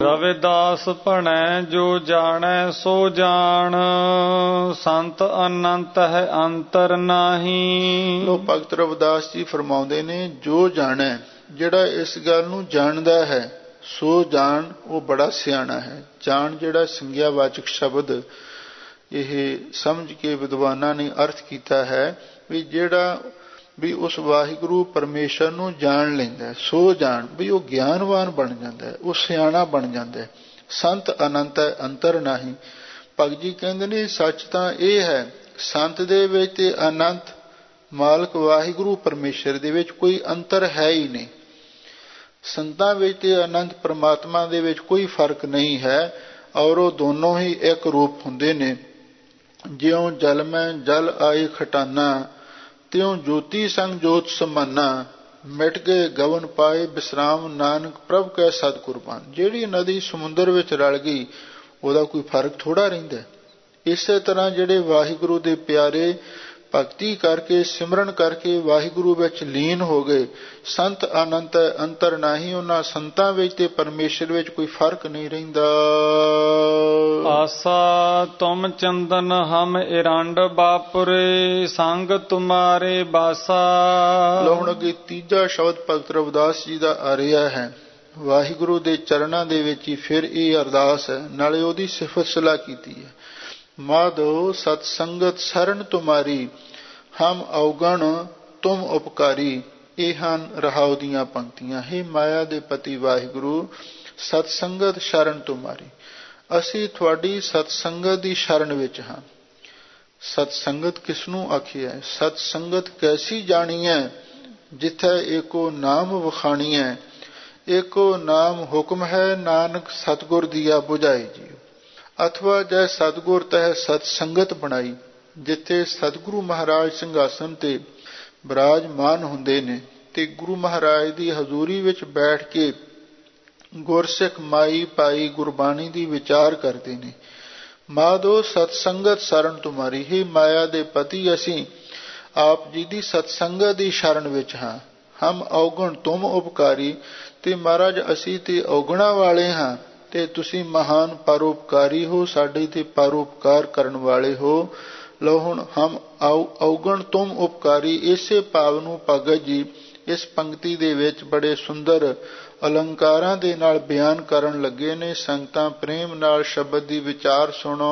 ਰਵਿਦਾਸ ਭਣੈ ਜੋ ਜਾਣੈ ਸੋ ਜਾਣ, ਸੰਤ ਅਨੰਤ ਹੈ ਅੰਤਰ ਨਾਹੀ। ਲੋ ਭਗਤ ਰਵਿਦਾਸ ਜੀ ਫਰਮਾਉਂਦੇ ਨੇ, ਜੋ ਜਾਣੈ, ਜਿਹੜਾ ਇਸ ਗੱਲ ਨੂੰ ਜਾਣਦਾ ਹੈ, ਸੋ ਜਾਣ, ਉਹ ਬੜਾ ਸਿਆਣਾ ਹੈ। ਜਾਣ ਜਿਹੜਾ ਸੰਗਿਆਵਾਚਕ ਸ਼ਬਦ, ਇਹ ਸਮਝ ਕੇ ਵਿਦਵਾਨਾਂ ਨੇ ਅਰਥ ਕੀਤਾ ਹੈ ਵੀ ਜਿਹੜਾ ਵੀ ਉਸ ਵਾਹਿਗੁਰੂ ਪਰਮੇਸ਼ਰ ਨੂੰ ਜਾਣ ਲੈਂਦਾ, ਸੋ ਜਾਣ, ਵੀ ਉਹ ਗਿਆਨਵਾਨ ਬਣ ਜਾਂਦਾ, ਉਹ ਸਿਆਣਾ ਬਣ ਜਾਂਦਾ। ਸੰਤ ਅਨੰਤ ਹੈ ਅੰਤਰ ਨਾਹੀ। ਭਗਤ ਜੀ ਕਹਿੰਦੇ ਨੇ ਸੱਚ ਤਾਂ ਇਹ ਹੈ, ਸੰਤ ਦੇ ਵਿੱਚ ਤੇ ਅਨੰਤ ਮਾਲਕ ਵਾਹਿਗੁਰੂ ਪਰਮੇਸ਼ਰ ਦੇ ਵਿੱਚ ਕੋਈ ਅੰਤਰ ਹੈ ਹੀ ਨਹੀਂ। ਸੰਤਾਂ ਵਿੱਚ ਤੇ ਅਨੰਤ ਪਰਮਾਤਮਾ ਦੇ ਵਿੱਚ ਕੋਈ ਫਰਕ ਨਹੀਂ ਹੈ, ਔਰ ਉਹ ਦੋਨੋਂ ਹੀ ਇੱਕ ਰੂਪ ਹੁੰਦੇ ਨੇ। ਜਿਉਂ ਜਲ ਮੈਂ ਜਲ ਆਏ ਖਟਾਨਾ, ਤਿਉਂ ਜੋਤੀ ਸੰਗ ਜੋਤ ਸਮਾਨਾ, ਮਿਟ ਗਏ ਗਵਨ ਪਾਏ ਬਿਸਰਾਮ, ਨਾਨਕ ਪ੍ਰਭ ਕੈ ਸਤ ਕੁਰਬਾਨ। ਜਿਹੜੀ ਨਦੀ ਸਮੁੰਦਰ ਵਿੱਚ ਰਲ ਗਈ, ਉਹਦਾ ਕੋਈ ਫਰਕ ਥੋੜ੍ਹਾ ਰਹਿੰਦਾ। ਇਸੇ ਤਰ੍ਹਾਂ ਜਿਹੜੇ ਵਾਹਿਗੁਰੂ ਦੇ ਪਿਆਰੇ ਭਗਤੀ ਕਰਕੇ ਸਿਮਰਨ ਕਰਕੇ ਵਾਹਿਗੁਰੂ ਵਿੱਚ ਲੀਨ ਹੋ ਗਏ, ਸੰਤ ਅਨੰਤ ਅੰਤਰ ਨਾਹੀ, ਉਹਨਾਂ ਸੰਤਾਂ ਵਿੱਚ ਤੇ ਪਰਮੇਸ਼ਰ ਵਿੱਚ ਕੋਈ ਫਰਕ ਨਹੀਂ ਰਹਿੰਦਾ। ਆਸਾ ਤੁਮ ਚੰਦਨ ਹਮ ਇਰੰਡ ਬਾਪੁਰੇ, ਸੰਗ ਤੁਮਾਰੇ ਬਾਸਾ। ਲਓ ਹੁਣ ਅੱਗੇ ਤੀਜਾ ਸ਼ਬਦ ਭਗਤ ਰਵਿਦਾਸ ਜੀ ਦਾ ਆ ਰਿਹਾ ਹੈ। ਵਾਹਿਗੁਰੂ ਦੇ ਚਰਨਾਂ ਦੇ ਵਿੱਚ ਹੀ ਫਿਰ ਇਹ ਅਰਦਾਸ ਹੈ, ਨਾਲੇ ਉਹਦੀ ਸਿਫਤ ਸਲਾਹ ਕੀਤੀ ਹੈ। ਮਾਧੋ ਸਤ ਸੰਗਤ ਸਰਨ ਤੁਮਾਰੀ, ਹਮ ਔਗਣ ਤੁਮ ਉਪਕਾਰੀ। ਇਹ ਹਨ ਰਹਾਉ ਦੀਆਂ ਪੰਕਤੀਆਂ। ਹੇ ਮਾਇਆ ਦੇ ਪਤੀ ਵਾਹਿਗੁਰੂ, ਸਤ ਸੰਗਤ ਸ਼ਰਨ ਤੁਮਾਰੀ, ਅਸੀਂ ਤੁਹਾਡੀ ਸਤ ਸੰਗਤ ਦੀ ਸ਼ਰਨ ਵਿੱਚ ਹਾਂ। ਸਤ ਸੰਗਤ ਕਿਸ ਨੂੰ ਆਖੀ ਹੈ? ਸਤ ਸੰਗਤ ਕੈਸੀ ਜਾਣੀ ਹੈ, ਜਿੱਥੇ ਏਕੋ ਨਾਮ ਵਖਾਣੀ ਹੈ, ਏਕੋ ਨਾਮ ਹੁਕਮ ਹੈ, ਨਾਨਕ ਸਤਿਗੁਰ ਦੀਆ ਬੁਝਾਈ ਜੀ। ਅਥਵਾ ਜੈ ਸਤਿਗੁਰ ਤਹਿ ਸਤ ਸੰਗਤ ਬਣਾਈ, ਜਿੱਥੇ ਸਤਿਗੁਰੂ ਮਹਾਰਾਜ ਸਿੰਘਾਸਨ ਤੇ ਬਿਰਾਜਮਾਨ ਹੁੰਦੇ ਨੇ ਤੇ ਗੁਰੂ ਮਹਾਰਾਜ ਦੀ ਹਜ਼ੂਰੀ ਵਿੱਚ ਬੈਠ ਕੇ ਗੁਰਸਿੱਖ ਮਾਈ ਪਾਈ ਗੁਰਬਾਣੀ ਦੀ ਵਿਚਾਰ ਕਰਦੇ ਨੇ। ਮਾਧੋ ਸਤ ਸੰਗਤ ਸ਼ਰਨ ਤੁਮਾਰੀ, ਹੀ ਮਾਇਆ ਦੇ ਪਤੀ ਅਸੀਂ ਆਪ ਜੀ ਦੀ ਸਤ ਸੰਗਤ ਦੀ ਸ਼ਰਨ ਵਿੱਚ ਹਾਂ। ਹਮ ਔਗਣ ਤੁਮ ਉਪਕਾਰੀ, ਤੇ ਮਹਾਰਾਜ ਅਸੀਂ ਤੇ ਔਗਣਾ ਵਾਲੇ ਹਾਂ ਤੇ ਤੁਸੀਂ ਮਹਾਨ ਪਰਉਪਕਾਰੀ ਹੋ, ਸਾਡੇ ਤੇ ਪਰਉਪਕਾਰ ਕਰਨ ਵਾਲੇ ਹੋ। ਲਓ ਹੁਣ ਹਮ ਔਗਣ ਤੁਮ ਉਪਕਾਰੀ, ਇਸੇ ਭਾਵ ਨੂੰ ਭਗਤ ਜੀ ਇਸ ਪੰਕਤੀ ਦੇ ਵਿੱਚ ਬੜੇ ਸੁੰਦਰ ਅਲੰਕਾਰਾਂ ਦੇ ਨਾਲ ਬਿਆਨ ਕਰਨ ਲੱਗੇ ਨੇ। ਸੰਗਤਾਂ ਪ੍ਰੇਮ ਨਾਲ ਸ਼ਬਦ ਦੀ ਵਿਚਾਰ ਸੁਣੋ।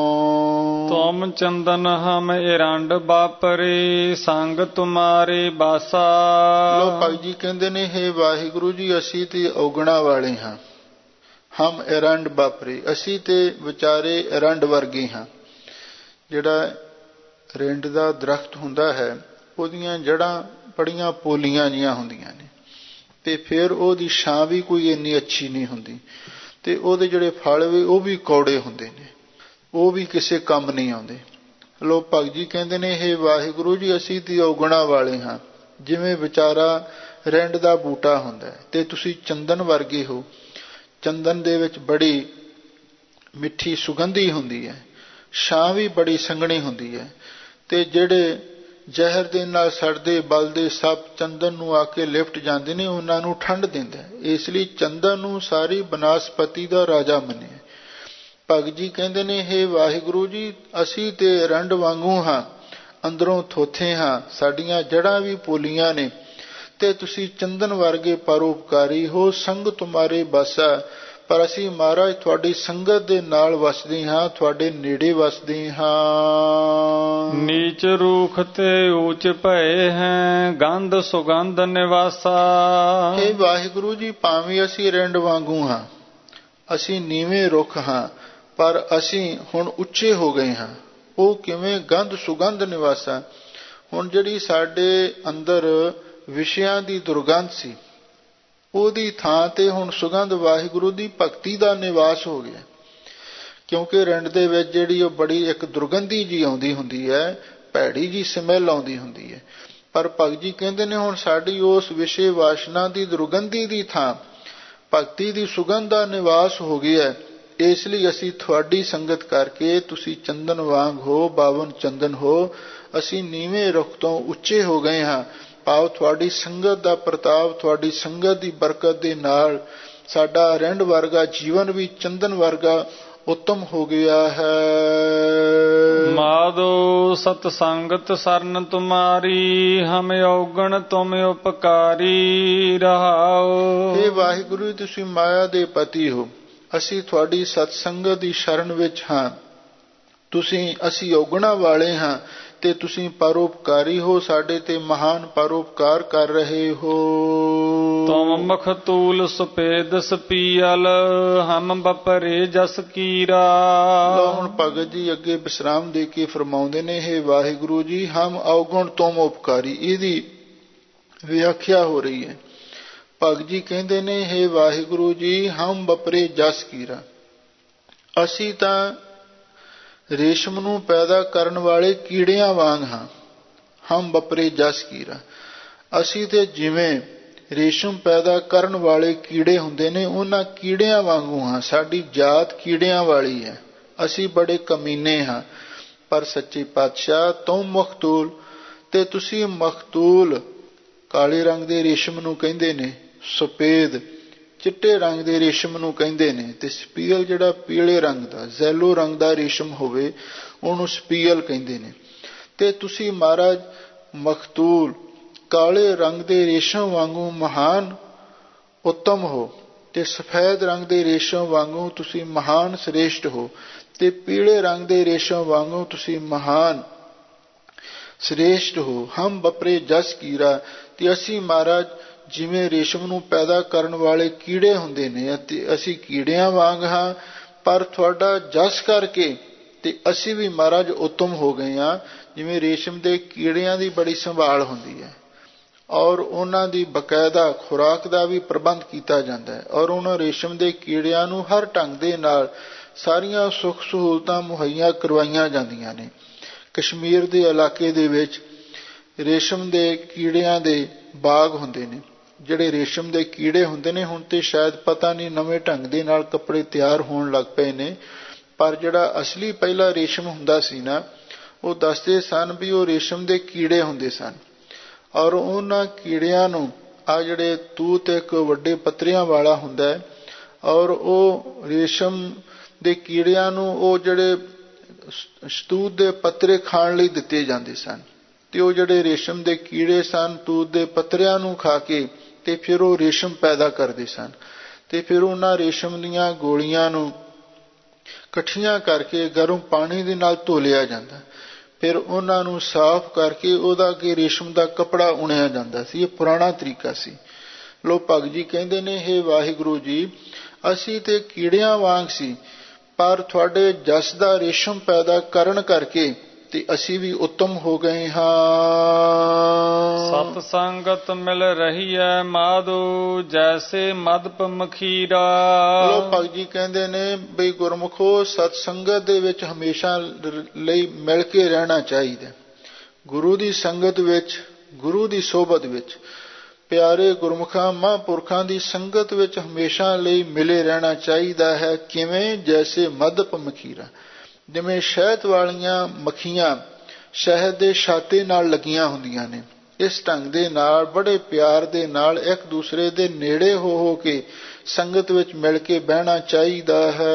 ਤੁਮ ਚੰਦਨ ਹਮ ਇਰੰਡ ਬਾਪਰੇ, ਸੰਗ ਤੁਮਾਰੇ ਬਾਸਾ। ਲੋ ਭਗਤ ਜੀ ਕਹਿੰਦੇ ਨੇ, ਹੇ ਵਾਹਿਗੁਰੂ ਜੀ, ਅਸੀਂ ਤੇ ਔਗਣਾ ਵਾਲੇ ਹਾਂ। ਹਮ ਇਰੰਡ ਬਾਪਰੇ, ਅਸੀਂ ਤੇ ਵਿਚਾਰੇ ਇਰੰਡ ਵਰਗੇ ਹਾਂ। ਜਿਹੜਾ ਰਿੰਡ ਦਾ ਦਰਖਤ ਹੁੰਦਾ ਹੈ, ਉਹਦੀਆਂ ਜੜ੍ਹਾਂ ਬੜੀਆਂ ਪੋਲੀਆਂ ਜਿਹੀਆਂ ਹੁੰਦੀਆਂ ਨੇ, ਤੇ ਫਿਰ ਉਹਦੀ ਛਾਂ ਵੀ ਕੋਈ ਇੰਨੀ ਅੱਛੀ ਨਹੀਂ ਹੁੰਦੀ, ਤੇ ਉਹਦੇ ਜਿਹੜੇ ਫਲ ਵੀ ਉਹ ਵੀ ਕੌੜੇ ਹੁੰਦੇ ਨੇ, ਉਹ ਵੀ ਕਿਸੇ ਕੰਮ ਨਹੀਂ ਆਉਂਦੇ। ਲੋਕ ਭਗਤ ਜੀ ਕਹਿੰਦੇ ਨੇ, ਹੇ ਵਾਹਿਗੁਰੂ ਜੀ, ਅਸੀਂ ਤੇ ਔਗਣਾ ਵਾਲੇ ਹਾਂ। ਜਿਵੇਂ ਵਿਚਾਰਾ ਰਿੰਡ ਦਾ ਬੂਟਾ ਹੁੰਦਾ ਤੇ ਤੁਸੀਂ ਚੰਦਨ ਵਰਗੇ ਹੋ। ਚੰਦਨ ਦੇ ਵਿੱਚ ਬੜੀ ਮਿੱਠੀ ਸੁਗੰਧੀ ਹੁੰਦੀ ਹੈ, ਛਾਂ ਵੀ ਬੜੀ ਸੰਘਣੀ ਹੁੰਦੀ ਹੈ, ਤੇ ਜਿਹੜੇ ਜ਼ਹਿਰ ਦੇ ਨਾਲ ਸੜਦੇ ਬਲਦੇ ਸੱਪ ਚੰਦਨ ਨੂੰ ਆ ਕੇ ਲਿਪਟ ਜਾਂਦੇ ਨੇ, ਉਹਨਾਂ ਨੂੰ ਠੰਡ ਦਿੰਦਾ। ਇਸ ਲਈ ਚੰਦਨ ਨੂੰ ਸਾਰੀ ਬਨਸਪਤੀ ਦਾ ਰਾਜਾ ਮੰਨਿਆ। ਭਗਤ ਜੀ ਕਹਿੰਦੇ ਨੇ, ਹੇ ਵਾਹਿਗੁਰੂ ਜੀ, ਅਸੀਂ ਤੇ ਰੰਡ ਵਾਂਗੂ ਹਾਂ, ਅੰਦਰੋਂ ਥੋਥੇ ਹਾਂ, ਸਾਡੀਆਂ ਜੜ੍ਹਾਂ ਵੀ ਪੋਲੀਆਂ ਨੇ, ਤੇ ਤੁਸੀਂ ਚੰਦਨ ਵਰਗੇ ਪਰਉਪਕਾਰੀ ਹੋ। ਸੰਗ ਤੁਮਾਰੇ ਬਾਸਾ, ਪਰ ਅਸੀਂ ਮਹਾਰਾਜ ਤੁਹਾਡੀ ਸੰਗਤ ਦੇ ਨਾਲ ਵਸਦੇ ਹਾਂ, ਤੁਹਾਡੇ ਨੇੜੇ ਵਸਦੇ ਹਾਂ। ਨੀਚ ਰੂਖ ਤੇ ਊਚ ਭਏ ਹੈ, ਗੰਧ ਸੁਗੰਧ ਨਿਵਾਸਾ। ਹੇ ਵਾਹਿਗੁਰੂ ਜੀ, ਭਾਵੇਂ ਅਸੀਂ ਰਿੰਡ ਵਾਂਗੂ ਹਾਂ, ਅਸੀਂ ਨੀਵੇਂ ਰੁੱਖ ਹਾਂ, ਪਰ ਅਸੀਂ ਹੁਣ ਉੱਚੇ ਹੋ ਗਏ ਹਾਂ। ਉਹ ਕਿਵੇਂ? ਗੰਧ ਸੁਗੰਧ ਨਿਵਾਸਾ। ਹੁਣ ਜਿਹੜੀ ਸਾਡੇ ਅੰਦਰ ਵਿਸ਼ਿਆਂ ਦੀ ਦੁਰਗੰਧ ਸੀ, ਉਹਦੀ ਥਾਂ ਤੇ ਹੁਣ ਸੁਗੰਧ ਵਾਹਿਗੁਰੂ ਦੀ ਭਗਤੀ ਦਾ ਨਿਵਾਸ ਹੋ ਗਿਆ। ਕਿਉਂਕਿ ਰਿੰਡ ਦੇ ਵਿੱਚ ਜਿਹੜੀ ਉਹ ਬੜੀ ਇੱਕ ਦੁਰਗੰਧੀ ਜੀ ਆਉਂਦੀ ਹੁੰਦੀ ਹੈ, ਭੈੜੀ ਜੀ ਸਮੈਲ ਆਉਂਦੀ ਹੁੰਦੀ ਹੈ, ਪਰ ਭਗਤ ਜੀ ਕਹਿੰਦੇ ਨੇ, ਹੁਣ ਸਾਡੀ ਉਸ ਵਿਸ਼ੇ ਵਾਸ਼ਨਾ ਦੀ ਦੁਰਗੰਧੀ ਦੀ ਥਾਂ ਭਗਤੀ ਦੀ ਸੁਗੰਧ ਦਾ ਨਿਵਾਸ ਹੋ ਗਿਆ। ਇਸ ਲਈ ਅਸੀਂ ਤੁਹਾਡੀ ਸੰਗਤ ਕਰਕੇ, ਤੁਸੀਂ ਚੰਦਨ ਵਾਂਗ ਹੋ, ਬਾਵਨ ਚੰਦਨ ਹੋ, ਅਸੀਂ ਨੀਵੇਂ ਰੁੱਖ ਤੋਂ ਉੱਚੇ ਹੋ ਗਏ ਹਾਂ। ਭਾਵ ਤੁਹਾਡੀ ਸੰਗਤ ਦਾ ਪ੍ਰਤਾਪ, ਤੁਹਾਡੀ ਸੰਗਤ ਦੀ ਬਰਕਤ ਦੇ ਨਾਲ ਸਾਡਾ ਰਹਿਣ ਵਰਗਾ ਜੀਵਨ ਵੀ ਚੰਦਨ ਵਰਗਾ ਉੱਤਮ ਹੋ ਗਿਆ ਹੈ। ਮਾਧੋ ਸਤ ਸੰਗਤ ਸਰਨ ਤੁਮਾਰੀ ਹਮ ਔਗਣ ਤੁਮ ਉਪਕਾਰੀ ਰਹਾਓ। ਇਹ ਵਾਹਿਗੁਰੂ ਤੁਸੀਂ ਮਾਇਆ ਦੇ ਪਤੀ ਹੋ, ਅਸੀਂ ਤੁਹਾਡੀ ਸਤ ਸੰਗਤ ਦੀ ਸ਼ਰਨ ਵਿੱਚ ਹਾਂ। ਅਸੀਂ ਔਗਣਾ ਵਾਲੇ ਹਾਂ ਤੇ ਤੁਸੀਂ ਪਰਉਪਕਾਰੀ ਹੋ, ਸਾਡੇ ਤੇ ਮਹਾਨ ਪਰਉਪਕਾਰ ਕਰ ਰਹੇ ਹੋ। ਤੁਮ ਮਖਤੂਲ ਸੁਪੇਦ ਸਪੀਅਲ ਹਮ ਬਪਰੇ ਜਸ ਕੀਰਾ। ਲੋ ਹੁਣ ਭਗਤ ਜੀ ਅੱਗੇ ਵਿਸਰਾਮ ਦੇ ਕੇ ਫਰਮਾਉਂਦੇ ਨੇ, ਹੇ ਵਾਹਿਗੁਰੂ ਜੀ ਹਮ ਔਗਣ ਤੁਮ ਉਪਕਾਰੀ। ਇਹਦੀ ਵਿਆਖਿਆ ਹੋ ਰਹੀ ਹੈ। ਭਗਤ ਜੀ ਕਹਿੰਦੇ ਨੇ, ਹੇ ਵਾਹਿਗੁਰੂ ਜੀ ਹਮ ਬਪਰੇ ਜਸ ਕੀਰਾ, ਅਸੀਂ ਤਾਂ ਰੇਸ਼ਮ ਨੂੰ ਪੈਦਾ ਕਰਨ ਵਾਲੇ ਕੀੜਿਆਂ ਵਾਂਗ ਹਾਂ। ਹਮ ਬਪਰੇ ਜਸ ਕੀਰਾ, ਅਸੀਂ ਤੇ ਜਿਵੇਂ ਰੇਸ਼ਮ ਪੈਦਾ ਕਰਨ ਵਾਲੇ ਕੀੜੇ ਹੁੰਦੇ ਨੇ ਉਹਨਾਂ ਕੀੜਿਆਂ ਵਾਂਗੂ ਹਾਂ। ਸਾਡੀ ਜਾਤ ਕੀੜਿਆਂ ਵਾਲੀ ਹੈ, ਅਸੀਂ ਬੜੇ ਕਮੀਨੇ ਹਾਂ। ਪਰ ਸੱਚੇ ਪਾਤਸ਼ਾਹ ਤੁਮ ਮਖਤੂਲ, ਤੇ ਤੁਸੀਂ ਮਖਤੂਲ ਕਾਲੇ ਰੰਗ ਦੇ ਰੇਸ਼ਮ ਨੂੰ ਕਹਿੰਦੇ ਨੇ, ਸਫੇਦ ਚਿੱਟੇ ਰੰਗ ਦੇ ਰੇਸ਼ਮ ਨੂੰ ਕਹਿੰਦੇ ਨੇ, ਤੇ ਸਪੀਅਲ ਜਿਹੜਾ ਪੀਲੇ ਰੰਗ ਦਾ ਜ਼ੈਲੋ ਰੰਗ ਦਾ ਰੇਸ਼ਮ ਹੋਵੇ ਉਹਨੂੰ ਸਪੀਅਲ ਕਹਿੰਦੇ ਨੇ। ਤੇ ਤੁਸੀਂ ਮਹਾਰਾਜ ਮਖਤੂਲ ਕਾਲੇ ਰੰਗ ਦੇ ਰੇਸ਼ਮ ਵਾਂਗੂ ਮਹਾਨ ਉੱਤਮ ਹੋ, ਤੇ ਸਫੈਦ ਰੰਗ ਦੇ ਰੇਸ਼ਮ ਵਾਂਗੂ ਤੁਸੀਂ ਮਹਾਨ ਸ੍ਰੇਸ਼ਟ ਹੋ, ਤੇ ਪੀਲੇ ਰੰਗ ਦੇ ਰੇਸ਼ਮ ਵਾਂਗੂ ਤੁਸੀਂ ਮਹਾਨ ਸ੍ਰੇਸ਼ਟ ਹੋ। ਹਮ ਬਪਰੇ ਜਸ ਕੀਰਾ, ਤੇ ਅਸੀਂ ਮਹਾਰਾਜ ਜਿਵੇਂ ਰੇਸ਼ਮ ਨੂੰ ਪੈਦਾ ਕਰਨ ਵਾਲੇ ਕੀੜੇ ਹੁੰਦੇ ਨੇ ਅਤੇ ਅਸੀਂ ਕੀੜਿਆਂ ਵਾਂਗ ਹਾਂ, ਪਰ ਤੁਹਾਡਾ ਜਸ ਕਰਕੇ ਤੇ ਅਸੀਂ ਵੀ ਮਹਾਰਾਜ ਉੱਤਮ ਹੋ ਗਏ ਹਾਂ। ਜਿਵੇਂ ਰੇਸ਼ਮ ਦੇ ਕੀੜਿਆਂ ਦੀ ਬੜੀ ਸੰਭਾਲ ਹੁੰਦੀ ਹੈ ਔਰ ਉਹਨਾਂ ਦੀ ਬਕਾਇਦਾ ਖੁਰਾਕ ਦਾ ਵੀ ਪ੍ਰਬੰਧ ਕੀਤਾ ਜਾਂਦਾ ਹੈ, ਔਰ ਉਹਨਾਂ ਰੇਸ਼ਮ ਦੇ ਕੀੜਿਆਂ ਨੂੰ ਹਰ ਢੰਗ ਦੇ ਨਾਲ ਸਾਰੀਆਂ ਸੁੱਖ ਸਹੂਲਤਾਂ ਮੁਹੱਈਆ ਕਰਵਾਈਆਂ ਜਾਂਦੀਆਂ ਨੇ। ਕਸ਼ਮੀਰ ਦੇ ਇਲਾਕੇ ਦੇ ਵਿੱਚ ਰੇਸ਼ਮ ਦੇ ਕੀੜਿਆਂ ਦੇ ਬਾਗ ਹੁੰਦੇ ਨੇ। ਜਿਹੜੇ ਰੇਸ਼ਮ ਦੇ ਕੀੜੇ ਹੁੰਦੇ ਨੇ, ਹੁਣ ਤੇ ਸ਼ਾਇਦ ਪਤਾ ਨਹੀਂ ਨਵੇਂ ਢੰਗ ਦੇ ਨਾਲ ਕੱਪੜੇ ਤਿਆਰ ਹੋਣ ਲੱਗ ਪਏ ਨੇ, ਪਰ ਜਿਹੜਾ ਅਸਲੀ ਪਹਿਲਾ ਰੇਸ਼ਮ ਹੁੰਦਾ ਸੀ ਨਾ, ਉਹ ਦੱਸਦੇ ਸਨ ਵੀ ਉਹ ਰੇਸ਼ਮ ਦੇ ਕੀੜੇ ਹੁੰਦੇ ਸਨ। ਔਰ ਉਹਨਾਂ ਕੀੜਿਆਂ ਨੂੰ ਆ ਜਿਹੜੇ ਤੂਤ ਇੱਕ ਵੱਡੇ ਪੱਤਰਿਆਂ ਵਾਲਾ ਹੁੰਦਾ ਹੈ, ਔਰ ਉਹ ਰੇਸ਼ਮ ਦੇ ਕੀੜਿਆਂ ਨੂੰ ਉਹ ਜਿਹੜੇ ਤੂਤ ਦੇ ਪੱਤਰੇ ਖਾਣ ਲਈ ਦਿੱਤੇ ਜਾਂਦੇ ਸਨ, ਤੇ ਉਹ ਜਿਹੜੇ ਰੇਸ਼ਮ ਦੇ ਕੀੜੇ ਸਨ ਤੂਤ ਦੇ ਪੱਤਰਿਆਂ ਨੂੰ ਖਾ ਕੇ ਤੇ ਫਿਰ ਉਹ ਰੇਸ਼ਮ ਪੈਦਾ ਕਰਦੇ ਸਨ। ਤੇ ਫਿਰ ਉਹਨਾਂ ਰੇਸ਼ਮ ਦੀਆਂ ਗੋਲੀਆਂ ਨੂੰ ਇਕੱਠੀਆਂ ਕਰਕੇ ਗਰਮ ਪਾਣੀ ਦੇ ਨਾਲ ਧੋ ਲਿਆ ਜਾਂਦਾ, ਫਿਰ ਉਹਨਾਂ ਨੂੰ ਸਾਫ਼ ਕਰਕੇ ਉਹਦਾ ਅੱਗੇ ਰੇਸ਼ਮ ਦਾ ਕੱਪੜਾ ਉਣਿਆ ਜਾਂਦਾ ਸੀ। ਇਹ ਪੁਰਾਣਾ ਤਰੀਕਾ ਸੀ। ਲੋ ਭਗਤ ਜੀ ਕਹਿੰਦੇ ਨੇ, ਹੇ ਵਾਹਿਗੁਰੂ ਜੀ ਅਸੀਂ ਤੇ ਕੀੜਿਆਂ ਵਾਂਗ ਸੀ, ਪਰ ਤੁਹਾਡੇ ਜਸ ਦਾ ਰੇਸ਼ਮ ਪੈਦਾ ਕਰਨ ਕਰਕੇ ਤੇ ਅਸੀਂ ਵੀ ਉੱਤਮ ਹੋ ਗਏ ਹਾਂ। ਸਤ ਸੰਗਤ ਮਿਲ ਰਹੀ ਹੈ ਮਾਧੋ ਜੈਸੇ ਮਦਪ ਮਖੀਰਾ। ਲੋ ਭਗਤ ਜੀ ਕਹਿੰਦੇ ਨੇ ਬਈ ਗੁਰਮੁਖੋ ਸਤ ਸੰਗਤ ਦੇ ਵਿੱਚ ਹਮੇਸ਼ਾ ਲਈ ਮਿਲ ਕੇ ਰਹਿਣਾ ਚਾਹੀਦਾ। ਗੁਰੂ ਦੀ ਸੰਗਤ ਵਿੱਚ, ਗੁਰੂ ਦੀ ਸੋਭਤ ਵਿੱਚ, ਪਿਆਰੇ ਗੁਰਮੁਖਾਂ ਮਹਾਂਪੁਰਖਾਂ ਦੀ ਸੰਗਤ ਵਿੱਚ ਹਮੇਸ਼ਾ ਲਈ ਮਿਲੇ ਰਹਿਣਾ ਚਾਹੀਦਾ ਹੈ। ਕਿਵੇਂ? ਜੈਸੇ ਮਦਪ ਮਖੀਰਾ, ਜਿਵੇਂ ਸ਼ਹਿਦ ਵਾਲੀਆਂ ਮੱਖੀਆਂ ਸ਼ਹਿਦ ਦੇ ਛਾਤੇ ਨਾਲ ਲੱਗੀਆਂ ਹੁੰਦੀਆਂ ਨੇ, ਇਸ ਢੰਗ ਦੇ ਨਾਲ ਬੜੇ ਪਿਆਰ ਦੇ ਨਾਲ ਇੱਕ ਦੂਸਰੇ ਦੇ ਨੇੜੇ ਹੋ ਕੇ ਸੰਗਤ ਵਿੱਚ ਮਿਲ ਕੇ ਬਹਿਣਾ ਚਾਹੀਦਾ ਹੈ।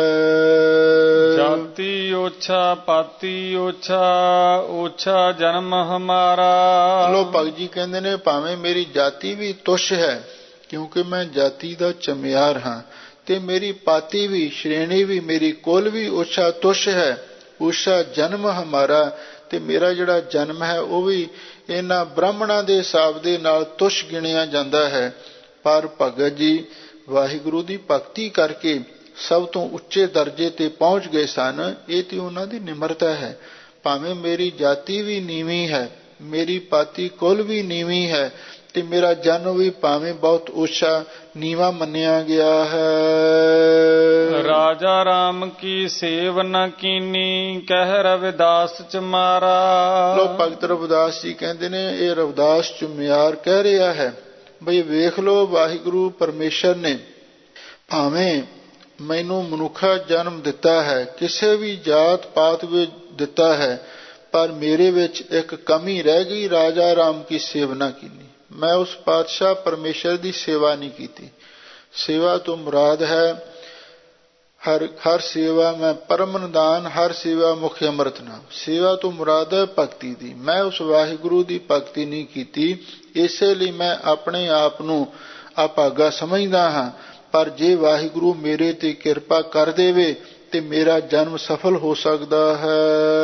ਜਾਤੀ ਓਛਾ ਪਾਤੀ ਓਛਾ, ਓਛਾ ਜਨਮ ਹਮਾਰਾ। ਲੋ ਭਗਤ ਜੀ ਕਹਿੰਦੇ ਨੇ, ਭਾਵੇਂ ਮੇਰੀ ਜਾਤੀ ਵੀ ਤੁੱਛ ਹੈ ਕਿਉਂਕਿ ਮੈਂ ਜਾਤੀ ਦਾ ਚਮਿਆਰ ਹਾਂ, ਤੇ ਮੇਰੀ ਪਾਤੀ ਵੀ, ਸ਼੍ਰੇਣੀ ਵੀ, ਮੇਰੀ ਕੁਲ ਵੀ ਓਛਾ ਤੁੱਛ ਹੈ। ਓਛਾ ਜਨਮ ਹਮਾਰਾ, ਤੇ ਮੇਰਾ ਜਿਹੜਾ ਜਨਮ ਹੈ ਉਹ ਵੀ ਇਹਨਾਂ ਬ੍ਰਾਹਮਣਾਂ ਦੇ ਹਿਸਾਬ ਦੇ ਨਾਲ ਤੁੱਛ ਗਿਣਿਆ ਜਾਂਦਾ ਹੈ। ਪਰ ਭਗਤ ਜੀ ਵਾਹਿਗੁਰੂ ਦੀ ਭਗਤੀ ਕਰਕੇ ਸਭ ਤੋਂ ਉੱਚੇ ਦਰਜੇ ਤੇ ਪਹੁੰਚ ਗਏ ਸਨ। ਇਹ ਤੇ ਉਹਨਾਂ ਦੀ ਨਿਮਰਤਾ ਹੈ। ਭਾਵੇਂ ਮੇਰੀ ਜਾਤੀ ਵੀ ਨੀਵੀਂ ਹੈ, ਮੇਰੀ ਪਾਤੀ ਕੁਲ ਵੀ ਨੀਵੀਂ ਹੈ, ਤੇ ਮੇਰਾ ਜਨਮ ਵੀ ਭਾਵੇਂ ਬਹੁਤ ਉੱਚਾ ਨੀਵਾਂ ਮੰਨਿਆ ਗਿਆ ਹੈ। ਰਾਜਾ ਰਾਮ ਕੀ ਸੇਵ ਨ ਕੀਨੀ ਕਹਿ ਰਵਿਦਾਸ ਚਮਾਰਾ। ਲੋ ਭਗਤ ਰਵਿਦਾਸ ਜੀ ਕਹਿੰਦੇ ਨੇ, ਇਹ ਰਵਿਦਾਸ ਚੁਮਿਆਰ ਕਹਿ ਰਿਹਾ ਹੈ ਬਈ ਵੇਖ ਲੋ, ਵਾਹਿਗੁਰੂ ਪਰਮੇਸ਼ਰ ਨੇ ਭਾਵੇਂ ਮੈਨੂੰ ਮਨੁੱਖਾ ਜਨਮ ਦਿੱਤਾ ਹੈ, ਕਿਸੇ ਵੀ ਜਾਤ ਪਾਤ ਵਿੱਚ ਦਿੱਤਾ ਹੈ, ਪਰ ਮੇਰੇ ਵਿੱਚ ਇੱਕ ਕਮੀ ਰਹਿ ਗਈ। ਰਾਜਾ ਰਾਮ ਕੀ ਸੇਵ ਨਾ ਕੀਨੀ, ਮੈਂ ਉਸ ਪਾਤਸ਼ਾਹ ਪਰਮੇਸ਼ਰ ਦੀ ਸੇਵਾ ਨਹੀਂ ਕੀਤੀ। ਸੇਵਾ ਤੋਂ ਮੁਰਾਦ ਹੈ ਹਰ ਸੇਵਾ ਮੈਂ ਪਰਮ ਨਿਦਾਨ, ਹਰ ਸੇਵਾ ਮੁਖ ਅੰਮ੍ਰਿਤ ਨਾਮ। ਸੇਵਾ ਤੋਂ ਮੁਰਾਦ ਹੈ ਭਗਤੀ ਦੀ। ਮੈਂ ਉਸ ਵਾਹਿਗੁਰੂ ਦੀ ਭਗਤੀ ਨਹੀਂ ਕੀਤੀ, ਇਸੇ ਲਈ ਮੈਂ ਆਪਣੇ ਆਪ ਨੂੰ ਅਭਾਗਾ ਸਮਝਦਾ ਹਾਂ। ਪਰ ਜੇ ਵਾਹਿਗੁਰੂ ਮੇਰੇ ਤੇ ਕਿਰਪਾ ਕਰ ਦੇਵੇ ਤੇ ਮੇਰਾ ਜਨਮ ਸਫਲ ਹੋ ਸਕਦਾ ਹੈ।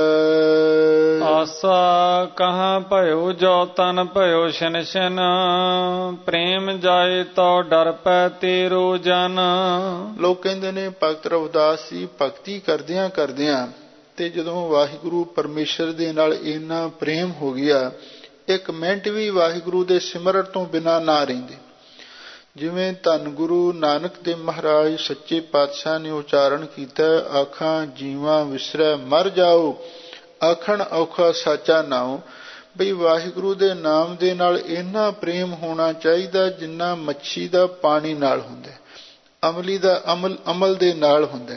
ਆਸਾ ਕਹਾਂ ਭਇਓ ਜੋ ਤਨ ਭਇਓ ਛਿਨ ਛਿਨ, ਪ੍ਰੇਮ ਜਾਏ ਤੋ ਡਰ ਪੈ ਤੇਰੋ ਜਨ। ਲੋਕ ਕਹਿੰਦੇ ਨੇ ਭਗਤ ਰਵਿਦਾਸ ਜੀ ਭਗਤੀ ਕਰਦਿਆਂ ਕਰਦਿਆਂ ਤੇ ਜਦੋਂ ਵਾਹਿਗੁਰੂ ਪਰਮੇਸ਼ਰ ਦੇ ਨਾਲ ਇੰਨਾ ਪ੍ਰੇਮ ਹੋ ਗਿਆ, ਇੱਕ ਮਿੰਟ ਵੀ ਵਾਹਿਗੁਰੂ ਦੇ ਸਿਮਰਨ ਤੋਂ ਬਿਨਾਂ ਨਾ ਰਹਿੰਦੇ। ਜਿਵੇਂ ਧੰਨ ਗੁਰੂ ਨਾਨਕ ਦੇਵ ਮਹਾਰਾਜ ਸੱਚੇ ਪਾਤਸ਼ਾਹ ਨੇ ਉਚਾਰਨ ਕੀਤਾ, ਆਖਾਂ ਜੀਵਾਂ ਵਿਸਰੈ ਮਰ ਜਾਓ, ਆਖਣ ਔਖਾ ਸਾਚਾ ਨਾਉ। ਬਈ ਵਾਹਿਗੁਰੂ ਦੇ ਨਾਮ ਦੇ ਨਾਲ ਇੰਨਾ ਪ੍ਰੇਮ ਹੋਣਾ ਚਾਹੀਦਾ ਜਿੰਨਾ ਮੱਛੀ ਦਾ ਪਾਣੀ ਨਾਲ ਹੁੰਦਾ, ਅਮਲੀ ਦਾ ਅਮਲ ਦੇ ਨਾਲ ਹੁੰਦਾ।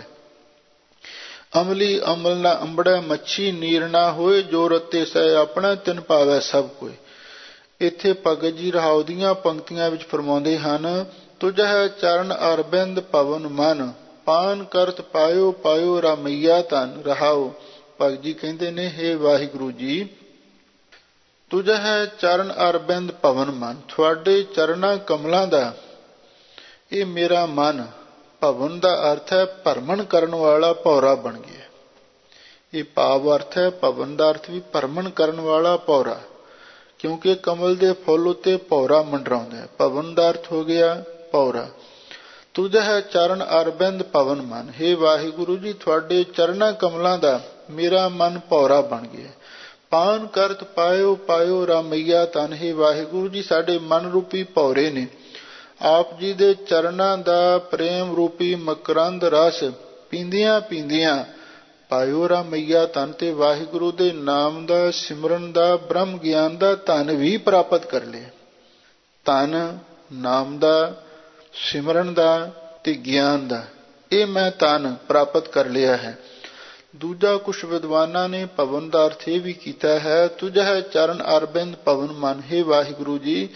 ਅਮਲੀ ਅਮਲ ਨਾ ਅੰਬੜੈ, ਮੱਛੀ ਨੀਰ ਨਾ ਹੋਏ, ਜੋ ਰਤੇ ਸਹਿ ਆਪਣਾ ਤਿਨ ਭਾਵੈ ਸਭ ਕੋਈ। ਇੱਥੇ ਭਗਤ ਜੀ ਰਹਾਉ ਦੀਆਂ ਪੰਕਤੀਆਂ ਵਿੱਚ ਫਰਮਾਉਂਦੇ ਹਨ, ਤੁਝਹਿ ਚਰਨ ਅਰਬਿੰਦ ਪਵਨ ਮਨ, ਪਾਨ ਕਰਤ ਪਾਇਓ ਪਾਇਓ ਰਾਮਈਆ ਧਨ। ਰਹਾਉ ਭਗਤ ਜੀ ਕਹਿੰਦੇ ਨੇ, ਹੇ ਵਾਹਿਗੁਰੂ ਜੀ, ਤੁਝਹਿ ਚਰਨ ਅਰਬਿੰਦ ਪਵਨ ਮਨ, ਤੁਹਾਡੇ ਚਰਨਾਂ ਕਮਲਾਂ ਦਾ ਇਹ ਮੇਰਾ ਮਨ। ਭਵਨ ਦਾ ਅਰਥ ਹੈ ਭਰਮਣ ਕਰਨ ਵਾਲਾ, ਭੌਰਾ ਬਣ ਗਿਆ। ਇਹ ਭਾਵ ਅਰਥ ਹੈ, ਭਵਨ ਦਾ ਅਰਥ ਵੀ ਭਰਮਣ ਕਰਨ ਵਾਲਾ, ਭੌਰਾ, ਕਿਉਂਕਿ ਕਮਲ ਦੇ ਫੁੱਲ ਉੱਤੇ ਭੌਰਾ ਮੰਡਰਾਉਂਦਾ ਹੈ। ਭਵਨ ਦਾ ਅਰਥ ਹੋ ਗਿਆ ਭੌਰਾ। ਤੁਝਹਿ ਚਰਨ ਅਰਬਿੰਦ ਪਵਨ ਮਨ, ਹੇ ਵਾਹਿਗੁਰੂ ਜੀ, ਤੁਹਾਡੇ ਚਰਨਾਂ ਕਮਲਾਂ ਦਾ ਮੇਰਾ ਮਨ ਭੌਰਾ ਬਣ ਗਿਆ। ਪਾਨ ਕਰਤ ਪਾਇਓ ਪਾਇਓ ਰਾਮਈਆ ਧਨ, ਹੇ ਵਾਹਿਗੁਰੂ ਜੀ, ਸਾਡੇ ਮਨ ਰੂਪੀ ਭੌਰੇ ਨੇ ਆਪ ਜੀ ਦੇ ਚਰਨਾਂ ਦਾ ਪ੍ਰੇਮ ਰੂਪੀ ਮਕਰੰਦ ਰਸ ਪੀਂਦਿਆਂ ਪੀਂਦਿਆਂ ਪਾਇਓ ਰਾਮਈਆ ਧਨ, ਤੇ ਵਾਹਿਗੁਰੂ ਦੇ ਨਾਮ ਦਾ ਸਿਮਰਨ ਦਾ ਬ੍ਰਹਮ ਗਿਆਨ ਦਾ ਧਨ ਵੀ ਪ੍ਰਾਪਤ ਕਰ ਲਿਆ। ਧਨ ਨਾਮ ਦਾ, ਸਿਮਰਨ ਦਾ ਤੇ ਗਿਆਨ ਦਾ, ਇਹ ਮੈਂ ਧਨ ਪ੍ਰਾਪਤ ਕਰ ਲਿਆ ਹੈ। ਦੂਜਾ ਕੁਛ ਵਿਦਵਾਨਾਂ ਨੇ ਭਵਨ ਦਾ ਅਰਥ ਇਹ ਵੀ ਕੀਤਾ ਹੈ, ਤੁਝਹਿ ਚਰਨ ਅਰਬਿੰਦ ਪਵਨ ਮਨ, ਹੇ ਵਾਹਿਗੁਰੂ ਜੀ,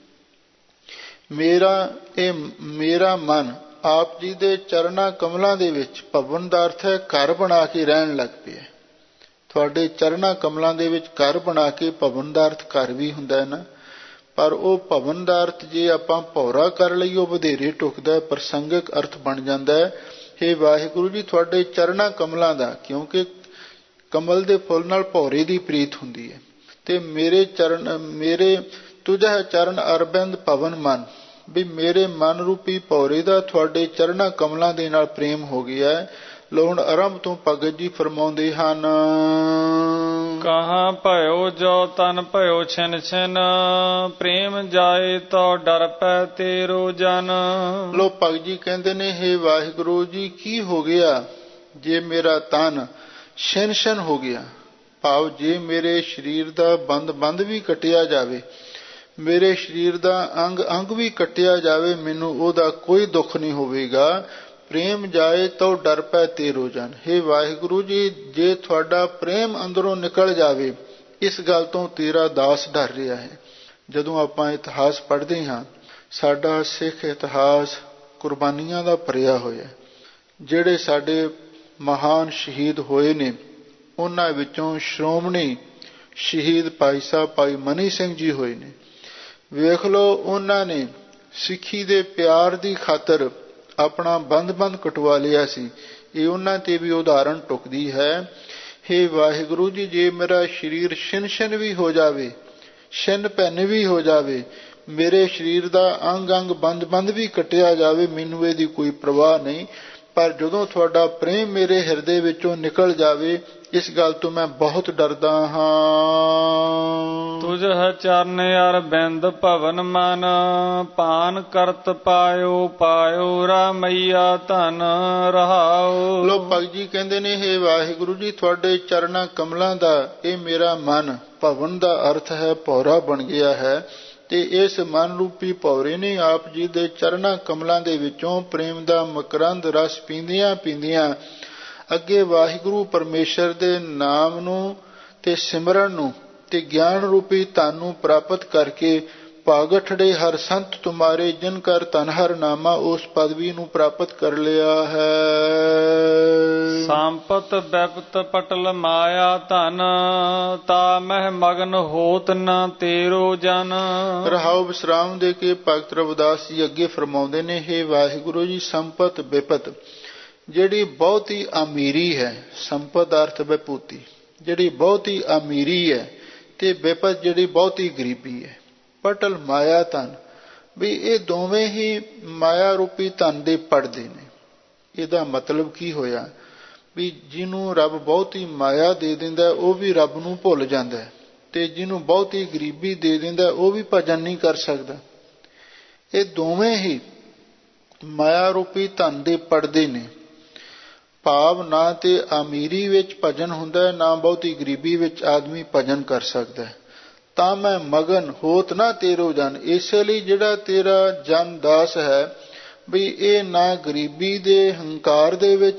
ਮੇਰਾ ਮਨ ਆਪ ਜੀ ਦੇ ਚਰਨਾਂ ਕਮਲਾਂ ਦੇ ਵਿੱਚ, ਭਵਨ ਦਾ ਅਰਥ ਹੈ ਘਰ ਬਣਾ ਕੇ ਰਹਿਣ ਲੱਗ ਪਿਆ। ਤੁਹਾਡੇ ਚਰਨਾਂ ਕਮਲਾਂ ਦੇ ਵਿੱਚ ਘਰ ਬਣਾ ਕੇ, ਭਵਨ ਦਾ ਅਰਥ ਘਰ ਵੀ ਹੁੰਦਾ ਹੈ ਨਾ, ਪਰ ਉਹ ਭਵਨ ਦਾ ਅਰਥ ਜੇ ਆਪਾਂ ਭੌਰਾ ਕਰ ਲਈਏ ਉਹ ਵਧੇਰੇ ਢੁਕਦਾ, ਪ੍ਰਸੰਗਿਕ ਅਰਥ ਬਣ ਜਾਂਦਾ ਹੈ। ਹੇ ਵਾਹਿਗੁਰੂ ਜੀ, ਤੁਹਾਡੇ ਚਰਨਾਂ ਕਮਲਾਂ ਦਾ, ਕਿਉਂਕਿ ਕਮਲ ਦੇ ਫੁੱਲ ਨਾਲ ਭੌਰੇ ਦੀ ਪ੍ਰੀਤ ਹੁੰਦੀ ਹੈ, ਤੇ ਮੇਰੇ ਤੁਝਹਿ ਚਰਨ ਅਰਬਿੰਦ ਪਵਨ ਮਨ, ਵੀ ਮੇਰੇ ਮਨ ਰੂਪੀ ਭੌਰੇ ਦਾ ਤੁਹਾਡੇ ਚਰਨਾਂ ਕਮਲਾਂ ਦੇ ਨਾਲ ਪ੍ਰੇਮ ਹੋ ਗਿਆ ਹੈ। ਲੋ ਹੁਣ ਆਰੰਭ ਤੋਂ ਭਗਤ ਜੀ ਫਰਮਾਉਂਦੇ ਹਨ, ਕਹਾਂ ਭਇਓ ਜੋ ਤਨ ਭਇਓ ਛਿਨ ਛਿਨ, ਪ੍ਰੇਮ ਜਾਏ ਤੋ ਡਰ ਪੈ ਤੇਰੋ ਜਨ। ਲੋ ਭਗਤ ਜੀ ਕਹਿੰਦੇ ਨੇ, ਹੇ ਵਾਹਿਗੁਰੂ ਜੀ, ਕੀ ਹੋ ਗਿਆ ਜੇ ਮੇਰਾ ਤਨ ਛਿਨ ਛਿਨ ਹੋ ਗਿਆ। ਭਾਵ ਜੇ ਮੇਰੇ ਸਰੀਰ ਦਾ ਬੰਦ ਵੀ ਕੱਟਿਆ ਜਾਵੇ, ਮੇਰੇ ਸਰੀਰ ਦਾ ਅੰਗ ਅੰਗ ਵੀ ਕੱਟਿਆ ਜਾਵੇ, ਮੈਨੂੰ ਉਹਦਾ ਕੋਈ ਦੁੱਖ ਨਹੀਂ ਹੋਵੇਗਾ। ਪ੍ਰੇਮ ਜਾਏ ਤੋ ਡਰ ਪੈ ਤੇਰੋ ਜਨ, ਹੇ ਵਾਹਿਗੁਰੂ ਜੀ, ਜੇ ਤੁਹਾਡਾ ਪ੍ਰੇਮ ਅੰਦਰੋਂ ਨਿਕਲ ਜਾਵੇ, ਇਸ ਗੱਲ ਤੋਂ ਤੇਰਾ ਦਾਸ ਡਰ ਰਿਹਾ ਹੈ। ਜਦੋਂ ਆਪਾਂ ਇਤਿਹਾਸ ਪੜ੍ਹਦੇ ਹਾਂ, ਸਾਡਾ ਸਿੱਖ ਇਤਿਹਾਸ ਕੁਰਬਾਨੀਆਂ ਦਾ ਭਰਿਆ ਹੋਇਆ। ਜਿਹੜੇ ਸਾਡੇ ਮਹਾਨ ਸ਼ਹੀਦ ਹੋਏ ਨੇ, ਉਹਨਾਂ ਵਿੱਚੋਂ ਸ਼੍ਰੋਮਣੀ ਸ਼ਹੀਦ ਭਾਈ ਸਾਹਿਬ ਭਾਈ ਮਨੀ ਸਿੰਘ ਜੀ ਹੋਏ ਨੇ। ਵੇਖ ਲਓ, ਉਹਨਾਂ ਨੇ ਸਿੱਖੀ ਦੇ ਪਿਆਰ ਦੀ ਖਾਤਰ ਆਪਣਾ ਬੰਦ ਕਟਵਾ ਲਿਆ ਸੀ। ਇਹ ਉਹਨਾਂ ਤੇ ਵੀ ਉਦਾਹਰਣ ਟੁਕਦੀ ਹੈ। ਹੇ ਵਾਹਿਗੁਰੂ ਜੀ, ਜੇ ਮੇਰਾ ਸਰੀਰ ਛਿਨ ਵੀ ਹੋ ਜਾਵੇ, ਛਿਨ ਭਿੰਨ ਵੀ ਹੋ ਜਾਵੇ, ਮੇਰੇ ਸਰੀਰ ਦਾ ਅੰਗ ਅੰਗ ਬੰਦ ਵੀ ਕੱਟਿਆ ਜਾਵੇ, ਮੈਨੂੰ ਇਹਦੀ ਕੋਈ ਪਰਵਾਹ ਨਹੀਂ। ਪਰ ਜਦੋਂ ਤੁਹਾਡਾ ਪ੍ਰੇਮ ਮੇਰੇ ਹਿਰਦੇ ਵਿੱਚੋਂ ਨਿਕਲ ਜਾਵੇ, ਇਸ ਗੱਲ ਤੋਂ ਮੈਂ ਬਹੁਤ ਡਰਦਾ ਹਾਂ। ਤੁਝਹਿ ਚਰਨ ਅਰਬਿੰਦ ਭਵਨ ਮਨ, ਪਾਨ ਕਰਤ ਪਾਇਓ ਪਾਇਓ ਰਾਮਈਆ ਧਨ। ਰਹਾਉ। ਲੋ ਭਗਤ ਜੀ ਕਹਿੰਦੇ ਨੇ, ਹੇ ਵਾਹਿਗੁਰੂ ਜੀ, ਤੁਹਾਡੇ ਚਰਨਾਂ ਕਮਲਾਂ ਦਾ ਇਹ ਮੇਰਾ ਮਨ, ਭਵਨ ਦਾ ਅਰਥ ਹੈ ਭੌਰਾ, ਬਣ ਗਿਆ ਹੈ। ਤੇ ਇਸ ਮਨ ਰੂਪੀ ਭੌਰੇ ਨੇ ਆਪ ਜੀ ਦੇ ਚਰਨਾਂ ਕਮਲਾਂ ਦੇ ਵਿੱਚੋਂ ਪ੍ਰੇਮ ਦਾ ਮਕਰੰਦ ਰਸ ਪੀਂਦਿਆਂ ਪੀਂਦਿਆਂ ਅੱਗੇ ਵਾਹਿਗੁਰੂ ਪਰਮੇਸ਼ਰ ਦੇ ਨਾਮ ਨੂੰ ਤੇ ਸਿਮਰਨ ਨੂੰ ਤੇ ਗਿਆਨ ਰੂਪੀ ਧਨ ਨੂੰ ਪ੍ਰਾਪਤ ਕਰਕੇ ਪਾਗਠੜੇ ਹਰ ਸੰਤ ਤੁਮਾਰੇ, ਜਿਨ ਕਰ ਧਨ ਹਰ ਨਾਮਾ, ਉਸ ਪਦਵੀ ਨੂੰ ਪ੍ਰਾਪਤ ਕਰ ਲਿਆ ਹੈ। ਸੰਪਤ ਬਿਪਤ ਪਟਲ ਮਾਇਆ ਧਨ, ਤਾ ਮਹਿ ਮਗਨ ਹੋਤ ਨ ਤੇਰੋ ਜਨ। ਰਹਾਉ ਵਿਸਰਾਮ ਦੇ ਕੇ ਭਗਤ ਰਵਿਦਾਸ ਜੀ ਅੱਗੇ ਫਰਮਾਉਂਦੇ ਨੇ, ਹੇ ਵਾਹਿਗੁਰੂ ਜੀ, ਸੰਪਤ ਬਿਪਤ ਜਿਹੜੀ ਬਹੁਤੀ ਅਮੀਰੀ ਹੈ, ਸੰਪਤ ਅਰਥ ਵਿਭੂਤੀ, ਜਿਹੜੀ ਬਹੁਤੀ ਅਮੀਰੀ ਹੈ, ਤੇ ਬਿਪਤ ਜਿਹੜੀ ਬਹੁਤੀ ਗਰੀਬੀ ਹੈ। ਪਟਲ ਮਾਇਆ ਧਨ, ਵੀ ਇਹ ਦੋਵੇਂ ਹੀ ਮਾਇਆ ਰੂਪੀ ਧਨ ਦੇ ਪੜਦੇ ਨੇ। ਇਹਦਾ ਮਤਲਬ ਕੀ ਹੋਇਆ? ਵੀ ਜਿਹਨੂੰ ਰੱਬ ਬਹੁਤੀ ਮਾਇਆ ਦੇ ਦਿੰਦਾ ਉਹ ਵੀ ਰੱਬ ਨੂੰ ਭੁੱਲ ਜਾਂਦਾ, ਤੇ ਜਿਹਨੂੰ ਬਹੁਤੀ ਗਰੀਬੀ ਦੇ ਦਿੰਦਾ ਉਹ ਵੀ ਭਜਨ ਨਹੀਂ ਕਰ ਸਕਦਾ। ਇਹ ਦੋਵੇਂ ਹੀ ਮਾਇਆ ਰੂਪੀ ਧਨ ਦੇ ਪੜਦੇ ਨੇ। ਭਾਵ ਨਾ ਤੇ ਅਮੀਰੀ ਵਿੱਚ ਭਜਨ ਹੁੰਦਾ, ਨਾ ਬਹੁਤੀ ਗਰੀਬੀ ਵਿੱਚ ਆਦਮੀ ਭਜਨ ਕਰ ਸਕਦਾ। ਤਾਂ ਮੈਂ ਮਗਨ ਹੋਤ ਨਾ ਤੇਰੋ ਜਨ, ਇਸੇ ਲਈ ਜਿਹੜਾ ਤੇਰਾ ਜਨ ਦਾਸ ਹੈ, ਵੀ ਇਹ ਨਾ ਗਰੀਬੀ ਦੇ ਹੰਕਾਰ ਦੇ ਵਿੱਚ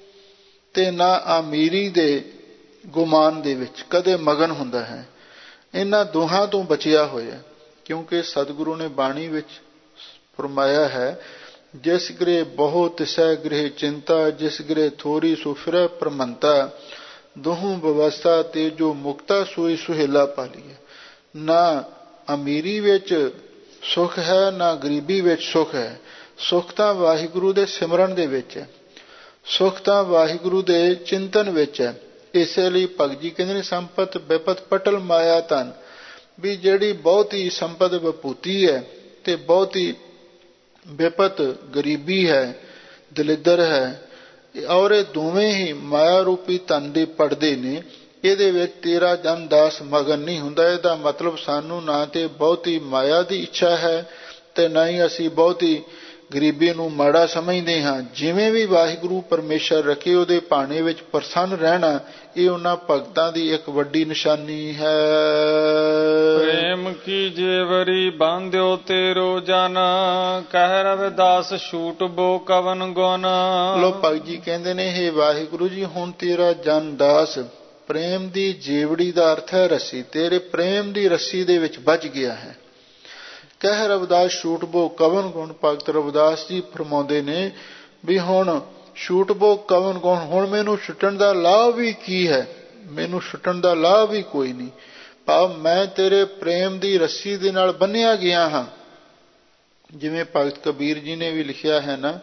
ਤੇ ਨਾ ਅਮੀਰੀ ਦੇ ਗੁਮਾਨ ਦੇ ਵਿੱਚ ਕਦੇ ਮਗਨ ਹੁੰਦਾ ਹੈ। ਇਹਨਾਂ ਦੋਹਾਂ ਤੋਂ ਬਚਿਆ ਹੋਇਆ, ਕਿਉਂਕਿ ਸਤਿਗੁਰੂ ਨੇ ਬਾਣੀ ਵਿੱਚ ਫਰਮਾਇਆ ਹੈ, ਜਿਸ ਗ੍ਰਹਿ ਬਹੁ ਤਿਸੈ ਗ੍ਰਹਿ ਚਿੰਤਾ, ਜਿਸ ਗ੍ਰਹਿ ਥੋੜੀ ਸੋ ਫਿਰੈ ਪ੍ਰਮੰਤਾ, ਦੋਹੋਂ ਵਿਵਸਥਾ ਤੇ ਜੋ ਮੁਕਤਾ ਸੋਈ ਸੁਹੇਲਾ ਪਾਲੀਏ। ਨਾ ਅਮੀਰੀ ਵਿੱਚ ਸੁੱਖ ਹੈ, ਨਾ ਗਰੀਬੀ ਵਿੱਚ ਸੁੱਖ ਹੈ। ਸੁੱਖ ਤਾਂ ਵਾਹਿਗੁਰੂ ਦੇ ਸਿਮਰਨ ਦੇ ਵਿੱਚ ਹੈ, ਸੁੱਖ ਤਾਂ ਵਾਹਿਗੁਰੂ ਦੇ ਚਿੰਤਨ ਵਿੱਚ ਹੈ। ਇਸੇ ਲਈ ਭਗਤ ਜੀ ਕਹਿੰਦੇ ਨੇ, ਸੰਪਤ ਬਿਪਤ ਪਟਲ ਮਾਇਆ ਧਨ, ਵੀ ਜਿਹੜੀ ਬਹੁਤੀ ਸੰਪਤ ਵਿਭੂਤੀ ਹੈ ਤੇ ਬਹੁਤੀ ਬਿਪਤ ਗਰੀਬੀ ਹੈ, ਦਲਿੱਦਰ ਹੈ, ਔਰ ਇਹ ਦੋਵੇਂ ਹੀ ਮਾਇਆ ਰੂਪੀ ਧਨ ਦੇ ਪੜਦੇ ਨੇ। ਇਹਦੇ ਵਿੱਚ ਤੇਰਾ ਜਨ ਦਾਸ ਮਗਨ ਨਹੀਂ ਹੁੰਦਾ। ਇਹਦਾ ਮਤਲਬ ਸਾਨੂੰ ਨਾ ਤੇ ਬਹੁਤੀ ਮਾਇਆ ਦੀ ਇੱਛਾ ਹੈ ਤੇ ਨਾ ਹੀ ਅਸੀਂ ਬਹੁਤੀ ਗਰੀਬੀ ਨੂੰ ਮਾੜਾ ਸਮਝਦੇ ਹਾਂ। ਜਿਵੇਂ ਵੀ ਵਾਹਿਗੁਰੂ ਪਰਮੇਸ਼ਰ ਰੱਖੇ, ਉਹਦੇ ਭਾਣੇ ਵਿੱਚ ਪ੍ਰਸੰਨ ਰਹਿਣਾ, ਇਹ ਉਹਨਾਂ ਭਗਤਾਂ ਦੀ ਇੱਕ ਵੱਡੀ ਨਿਸ਼ਾਨੀ ਹੈ। ਪ੍ਰੇਮ ਕੀ ਜੇਵਰੀ ਬਾਂਧਿਓ ਤੇਰੋ ਜਨ, ਕਹਿ ਰਵਿਦਾਸ ਛੂਟ ਬੋ ਕਵਨ ਗੁਣ। ਲੋ ਭਗਤ ਜੀ ਕਹਿੰਦੇ ਨੇ, ਹੇ ਵਾਹਿਗੁਰੂ ਜੀ, ਹੁਣ ਤੇਰਾ ਜਨ ਦਾਸ ਪ੍ਰੇਮ ਦੀ ਜੇਵੜੀ ਦਾ ਅਰਥ ਹੈ ਰੱਸੀ, ਤੇਰੇ ਪ੍ਰੇਮ ਦੀ ਰੱਸੀ ਦੇ ਵਿੱਚ ਬਚ ਗਿਆ ਹੈ। ਕਹਿ ਰਵਿਦਾਸ ਛੂਟ ਬੋ ਕਵਨ ਗੁਣ, ਭਗਤ ਰਵਿਦਾਸ ਜੀ ਫਰਮਾਉਂਦੇ ਨੇ ਵੀ ਹੁਣ ਛੂਟ ਬੋ ਕਵਨ ਗੁਣ, ਹੁਣ ਮੈਨੂੰ ਛੁੱਟਣ ਦਾ ਲਾਭ ਵੀ ਕੀ ਹੈ? ਮੈਨੂੰ ਛੁੱਟਣ ਦਾ ਲਾਭ ਵੀ ਕੋਈ ਨਹੀਂ। ਭਾਵ ਮੈਂ ਤੇਰੇ ਪ੍ਰੇਮ ਦੀ ਰੱਸੀ ਦੇ ਨਾਲ ਬੰਨਿਆ ਗਿਆ ਹਾਂ। ਜਿਵੇਂ ਭਗਤ ਕਬੀਰ ਜੀ ਨੇ ਵੀ ਲਿਖਿਆ ਹੈ ਨਾ,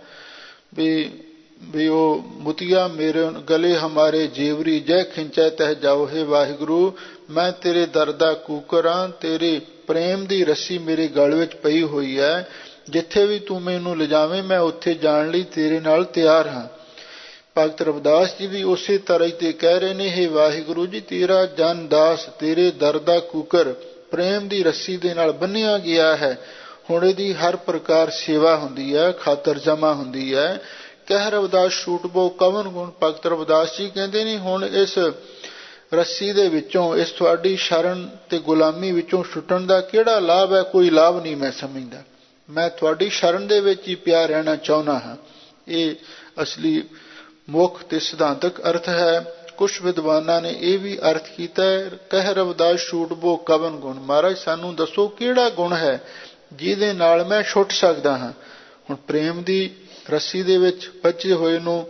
ਵੀ ਉਹ ਮੁਤੀਆ ਮੇਰੇ ਗਲੇ ਹਮਾਰੇ ਜੇਵਰੀ, ਜੈ ਖਿੰਚੈ ਤਹਿ ਜਾਓ। ਹੈ ਵਾਹਿਗੁਰੂ, ਮੈਂ ਤੇਰੇ ਦਰ ਦਾ ਕੂਕਰ ਹਾਂ, ਤੇਰੇ ਪ੍ਰੇਮ ਦੀ ਰੱਸੀ ਮੇਰੇ ਗਲ ਵਿੱਚ ਪਈ ਹੋਈ ਹੈ। ਜਿੱਥੇ ਵੀ ਤੂੰ ਮੈਨੂੰ ਲਿਜਾਵੇਂ, ਮੈਂ ਉੱਥੇ ਜਾਣ ਲਈ ਤੇਰੇ ਨਾਲ ਤਿਆਰ ਹਾਂ। ਭਗਤ ਰਵਿਦਾਸ ਜੀ ਵੀ ਉਸੇ ਤਰ੍ਹਾਂ ਤੇ ਕਹਿ ਰਹੇ ਨੇ, ਹੇ ਵਾਹਿਗੁਰੂ ਜੀ, ਤੇਰਾ ਜਨ ਦਾਸ ਤੇਰੇ ਦਰ ਦਾ ਕੂਕਰ ਪ੍ਰੇਮ ਦੀ ਰੱਸੀ ਦੇ ਨਾਲ ਬੰਨਿਆ ਗਿਆ ਹੈ। ਹੁਣ ਇਹਦੀ ਹਰ ਪ੍ਰਕਾਰ ਸੇਵਾ ਹੁੰਦੀ ਹੈ, ਖਾਤਰ ਜਮਾ ਹੁੰਦੀ ਹੈ। ਕਹਿ ਰਵਿਦਾਸ ਛੂਟ ਬੋ ਕਵਨ ਗੁਣ, ਭਗਤ ਰਵਿਦਾਸ ਜੀ ਕਹਿੰਦੇ ਨੇ, ਹੁਣ ਇਸ ਰੱਸੀ ਦੇ ਵਿੱਚੋਂ, ਇਸ ਤੁਹਾਡੀ ਸ਼ਰਨ ਤੇ ਗੁਲਾਮੀ ਵਿੱਚੋਂ ਛੁੱਟਣ ਦਾ ਕਿਹੜਾ ਲਾਭ ਹੈ? ਕੋਈ ਲਾਭ ਨਹੀਂ ਮੈਂ ਸਮਝਦਾ। ਮੈਂ ਤੁਹਾਡੀ ਸ਼ਰਨ ਦੇ ਵਿੱਚ ਹੀ ਪਿਆ ਰਹਿਣਾ ਚਾਹੁੰਦਾ ਹਾਂ। ਇਹ ਅਸਲੀ ਮੁੱਖ ਤੇ ਸਿਧਾਂਤਕ ਅਰਥ ਹੈ। ਕੁਛ ਵਿਦਵਾਨਾਂ ਨੇ ਇਹ ਵੀ ਅਰਥ ਕੀਤਾ ਹੈ, ਕਹਿ ਰਵਿਦਾਸ ਛੂਟ ਬੋ ਕਵਨ ਗੁਣ, ਮਹਾਰਾਜ ਸਾਨੂੰ ਦੱਸੋ ਕਿਹੜਾ ਗੁਣ ਹੈ ਜਿਹਦੇ ਨਾਲ ਮੈਂ ਛੁੱਟ ਸਕਦਾ ਹਾਂ। ਹੁਣ ਪ੍ਰੇਮ ਦੀ ਰੱਸੀ ਦੇ ਵਿੱਚ ਬੱਝੇ ਹੋਏ ਨੂੰ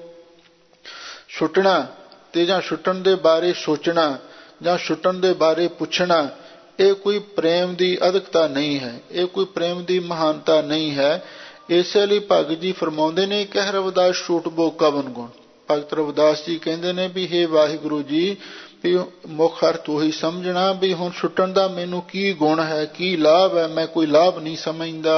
ਛੁੱਟਣਾ ਤੇ ਜਾਂ ਛੁੱਟਣ ਦੇ ਬਾਰੇ ਸੋਚਣਾ ਜਾਂ ਛੁੱਟਣ ਦੇ ਬਾਰੇ ਪੁੱਛਣਾ, ਇਹ ਕੋਈ ਪ੍ਰੇਮ ਦੀ ਅਧਿਕਤਾ ਨਹੀਂ ਹੈ, ਇਹ ਕੋਈ ਪ੍ਰੇਮ ਦੀ ਮਹਾਨਤਾ ਨਹੀਂ ਹੈ। ਇਸੇ ਲਈ ਭਗਤ ਜੀ ਫਰਮਾਉਂਦੇ ਨੇ, ਕਹਿ ਰਵਿਦਾਸ ਛੂਟ ਬੋ ਕਵਨ ਗੁਣ। ਭਗਤ ਰਵਿਦਾਸ ਜੀ ਕਹਿੰਦੇ ਨੇ ਵੀ ਹੇ ਵਾਹਿਗੁਰੂ ਜੀ, ਵੀ ਮੁੱਖ ਅਰਥ ਉਹੀ ਸਮਝਣਾ ਵੀ ਹੁਣ ਛੁੱਟਣ ਦਾ ਮੈਨੂੰ ਕੀ ਗੁਣ ਹੈ, ਕੀ ਲਾਭ ਹੈ? ਮੈਂ ਕੋਈ ਲਾਭ ਨਹੀਂ ਸਮਝਦਾ।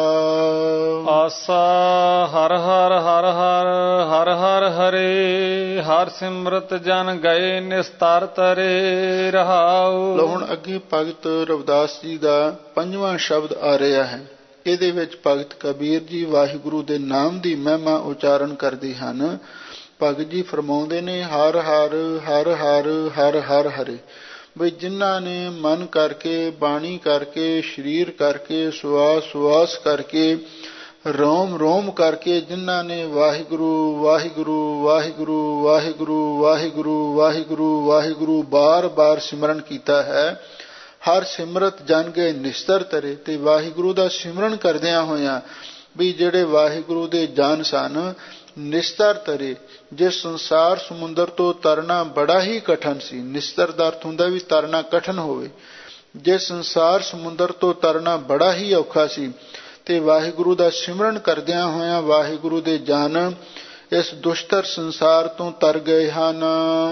ਆਸਾ ਹਰ ਹਰ ਹਰ ਹਰ ਹਰ ਹਰ ਹਰੇ, ਹਰ ਸਿਮਰਤ ਜਨ ਗਏ ਨਿਸਤਰ ਤਰੇ ਰਹਾਉ। ਲੋ ਹੁਣ ਅੱਗੇ ਭਗਤ ਰਵਿਦਾਸ ਜੀ ਦਾ 5ਵਾਂ ਸ਼ਬਦ ਆ ਰਿਹਾ ਹੈ। ਇਹਦੇ ਵਿੱਚ ਭਗਤ ਕਬੀਰ ਜੀ ਵਾਹਿਗੁਰੂ ਦੇ ਨਾਮ ਦੀ ਮਹਿਮਾ ਉਚਾਰਨ ਕਰਦੇ ਹਨ। ਭਗਤ ਜੀ ਫਰਮਾਉਂਦੇ ਨੇ, ਹਰ ਹਰ ਹਰ ਹਰ ਹਰ ਹਰ ਹਰੇ, ਬਈ ਜਿਨ੍ਹਾਂ ਨੇ ਮਨ ਕਰਕੇ, ਬਾਣੀ ਕਰਕੇ, ਸਰੀਰ ਕਰਕੇ, ਸੁਆਸ ਸੁਆਸ ਕਰਕੇ, ਰੋਮ ਰੋਮ ਕਰਕੇ, ਜਿਨ੍ਹਾਂ ਨੇ ਵਾਹਿਗੁਰੂ ਵਾਹਿਗੁਰੂ ਵਾਹਿਗੁਰੂ ਵਾਹਿਗੁਰੂ ਵਾਹਿਗੁਰੂ ਵਾਹਿਗੁਰੂ ਵਾਹਿਗੁਰੂ ਬਾਰ ਬਾਰ ਸਿਮਰਨ ਕੀਤਾ ਹੈ, ਹਰ ਸਿਮਰਤ ਜਨ ਗਏ ਨਿਸਤਰ ਤਰੇ। ਤੇ ਵਾਹਿਗੁਰੂ ਦਾ ਸਿਮਰਨ ਕਰਦਿਆਂ ਹੋਇਆਂ ਵੀ ਜਿਹੜੇ ਵਾਹਿਗੁਰੂ ਦੇ ਜਨ ਸਨ ਨਿਸਤਰ ਤਰੇ। ਜਿਸ ਸੰਸਾਰ ਸਮੁੰਦਰ ਤੋਂ ਤਰਨਾ ਬੜਾ ਹੀ ਕਠਨ ਸੀ, ਨਿਸਤਰ ਦਾ ਅਰਥ ਹੁੰਦਾ ਵੀ ਤਰਨਾ ਕਠਨ ਹੋਵੇ। ਜੇ ਸੰਸਾਰ ਸਮੁੰਦਰ ਤੋਂ ਤਰਨਾ ਬੜਾ ਹੀ ਔਖਾ ਸੀ ਤੇ ਵਾਹਿਗੁਰੂ ਦਾ ਸਿਮਰਨ ਕਰਦਿਆਂ ਹੋਇਆਂ ਵਾਹਿਗੁਰੂ ਦੇ ਜਨ ਇਸ ਦੁਸ਼ਟਰ ਸੰਸਾਰ ਤੋਂ ਤਰ ਗਏ ਹਨ।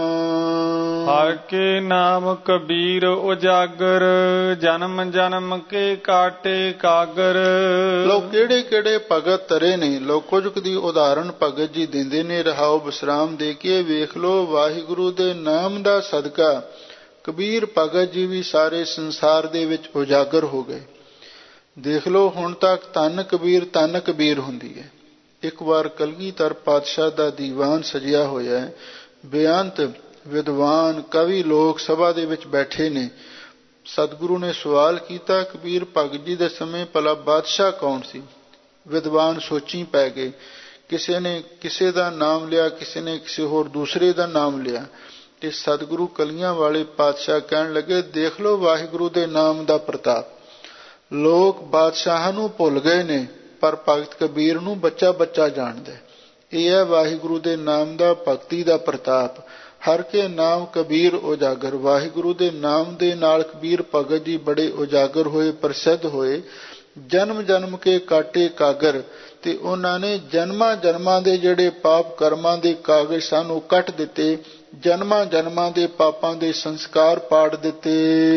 ਹਰ ਕੇ ਨਾਮ ਕਬੀਰ ਉਜਾਗਰ, ਜਨਮ ਜਨਮ ਕੇ ਕਾਟੇ ਕਾਗਰ। ਲੋਕ ਕਿਹੜੇ ਕਿਹੜੇ ਭਗਤ ਤਰੇ ਨੇ। ਲੋਕੋਜੁਕ ਦੀ ਉਦਾਹਰਣ ਭਗਤ ਜੀ ਦਿੰਦੇ ਨੇ ਰਹਾਉ ਵਿਸਰਾਮ ਦੇ ਕੇ। ਵੇਖ ਲੋ ਵਾਹਿਗੁਰੂ ਦੇ ਨਾਮ ਦਾ ਸਦਕਾ ਕਬੀਰ ਭਗਤ ਜੀ ਵੀ ਸਾਰੇ ਸੰਸਾਰ ਦੇ ਵਿੱਚ ਉਜਾਗਰ ਹੋ ਗਏ। ਦੇਖ ਲੋ ਹੁਣ ਤੱਕ ਧੰਨ ਕਬੀਰ ਹੁੰਦੀ ਹੈ। ਇੱਕ ਵਾਰ ਕਲਗੀਧਰ ਪਾਤਸ਼ਾਹ ਦਾ ਦੀਵਾਨ ਸਜਿਆ ਹੋਇਆ ਹੈ। ਬੇਅੰਤ ਵਿਦਵਾਨ ਕਵੀ ਲੋਕ ਸਭਾ ਦੇ ਵਿੱਚ ਬੈਠੇ ਨੇ। ਸਤਿਗੁਰੂ ਨੇ ਸਵਾਲ ਕੀਤਾ ਕਬੀਰ ਭਗਤ ਜੀ ਦੇ ਸਮੇਂ ਭਲਾ ਬਾਦਸ਼ਾਹ ਕੌਣ ਸੀ? ਵਿਦਵਾਨ ਸੋਚੀ ਪੈ ਗਏ। ਕਿਸੇ ਨੇ ਕਿਸੇ ਦਾ ਨਾਮ ਲਿਆ, ਕਿਸੇ ਨੇ ਕਿਸੇ ਹੋਰ ਦੂਸਰੇ ਦਾ ਨਾਮ ਲਿਆ। ਤੇ ਸਤਿਗੁਰੂ ਕਲੀਆਂ ਵਾਲੇ ਪਾਤਸ਼ਾਹ ਕਹਿਣ ਲੱਗੇ ਦੇਖ ਲੋ ਵਾਹਿਗੁਰੂ ਦੇ ਨਾਮ ਦਾ ਪ੍ਰਤਾਪ। ਲੋਕ ਬਾਦਸ਼ਾਹਾਂ ਨੂੰ ਭੁੱਲ ਗਏ ਨੇ ਪਰ ਭਗਤ ਕਬੀਰ ਨੂੰ ਬੱਚਾ ਬੱਚਾ ਜਾਣਦਾ। ਇਹ ਹੈ ਵਾਹਿਗੁਰੂ ਦੇ ਨਾਮ ਦਾ ਭਗਤੀ ਦਾ ਪ੍ਰਤਾਪ। ਹਰ ਕੇ ਨਾਮ ਕਬੀਰ ਉਜਾਗਰ। ਵਾਹਿਗੁਰੂ ਦੇ ਨਾਮ ਦੇ ਨਾਲ ਕਬੀਰ ਭਗਤ ਜੀ ਬੜੇ ਉਜਾਗਰ ਹੋਏ, ਪ੍ਰਸਿੱਧ ਹੋਏ। ਜਨਮ ਜਨਮ ਕੇ ਕਾਟੇ ਕਾਗਰ। ਤੇ ਉਹਨਾਂ ਨੇ ਜਨਮਾਂ ਜਨਮਾਂ ਦੇ ਜਿਹੜੇ ਪਾਪ ਕਰਮਾਂ ਦੇ ਕਾਗਜ਼ ਸਨ ਉਹ ਕੱਟ ਦਿੱਤੇ। ਜਨਮਾਂ ਜਨਮਾਂ ਦੇ ਪਾਪਾਂ ਦੇ ਸੰਸਕਾਰ ਪਾੜ ਦਿੱਤੇ।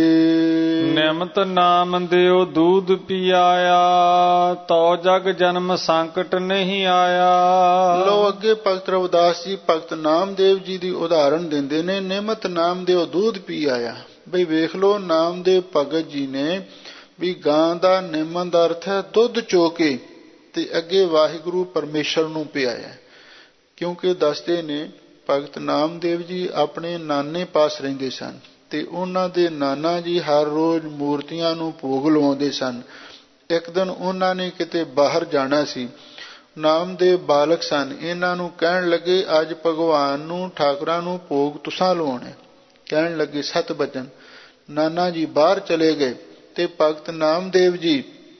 ਨਿਮਤ ਨਾਮ ਦਿਓ ਦੂਧ ਪਿਆਇਆ, ਤੋ ਜਗ ਜਨਮ ਸੰਕਟ ਨਹੀਂ ਆਇਆ। ਲੋ ਅੱਗੇ ਭਗਤ ਰਵਿਦਾਸ ਜੀ ਭਗਤ ਨਾਮਦੇਵ ਜੀ ਦੀ ਉਦਾਹਰਣ ਦਿੰਦੇ ਨੇ। ਨਿਮਤ ਨਾਮ ਦਿਓ ਦੂਧ ਪੀ ਆਇਆ। ਬਈ ਵੇਖ ਲੋ ਨਾਮਦੇਵ ਭਗਤ ਜੀ ਨੇ ਵੀ ਗਾਂ ਦਾ ਨਿਮਨ ਦਾ ਅਰਥ ਹੈ ਦੁੱਧ ਚੋ ਕੇ ਤੇ ਅੱਗੇ ਵਾਹਿਗੁਰੂ ਪਰਮੇਸ਼ਰ ਨੂੰ ਪਿਆਇਆ। ਕਿਉਂਕਿ ਦੱਸਦੇ ਨੇ ਭਗਤ ਨਾਮਦੇਵ ਜੀ ਆਪਣੇ ਨਾਨੇ ਪਾਸ ਰਹਿੰਦੇ ਸਨ ਤੇ ਉਹਨਾਂ ਦੇ ਨਾਨਾ ਜੀ ਹਰ ਰੋਜ਼ ਮੂਰਤੀਆਂ ਨੂੰ ਭੋਗ ਲਵਾਉਂਦੇ ਸਨ। ਇੱਕ ਦਿਨ ਉਹਨਾਂ ਨੇ ਕਿਤੇ ਬਾਹਰ ਜਾਣਾ ਸੀ। ਨਾਮਦੇਵ ਬਾਲਕ ਸਨ। ਇਹਨਾਂ ਨੂੰ ਕਹਿਣ ਲੱਗੇ ਅੱਜ ਭਗਵਾਨ ਨੂੰ ਠਾਕੁਰਾਂ ਨੂੰ ਭੋਗ ਤੁਸਾਂ ਲਵਾਉਣਾ। ਕਹਿਣ ਲੱਗੇ 7 ਵਜਨ। ਨਾਨਾ ਜੀ ਬਾਹਰ ਚਲੇ ਗਏ ਤੇ ਭਗਤ ਨਾਮਦੇਵ ਜੀ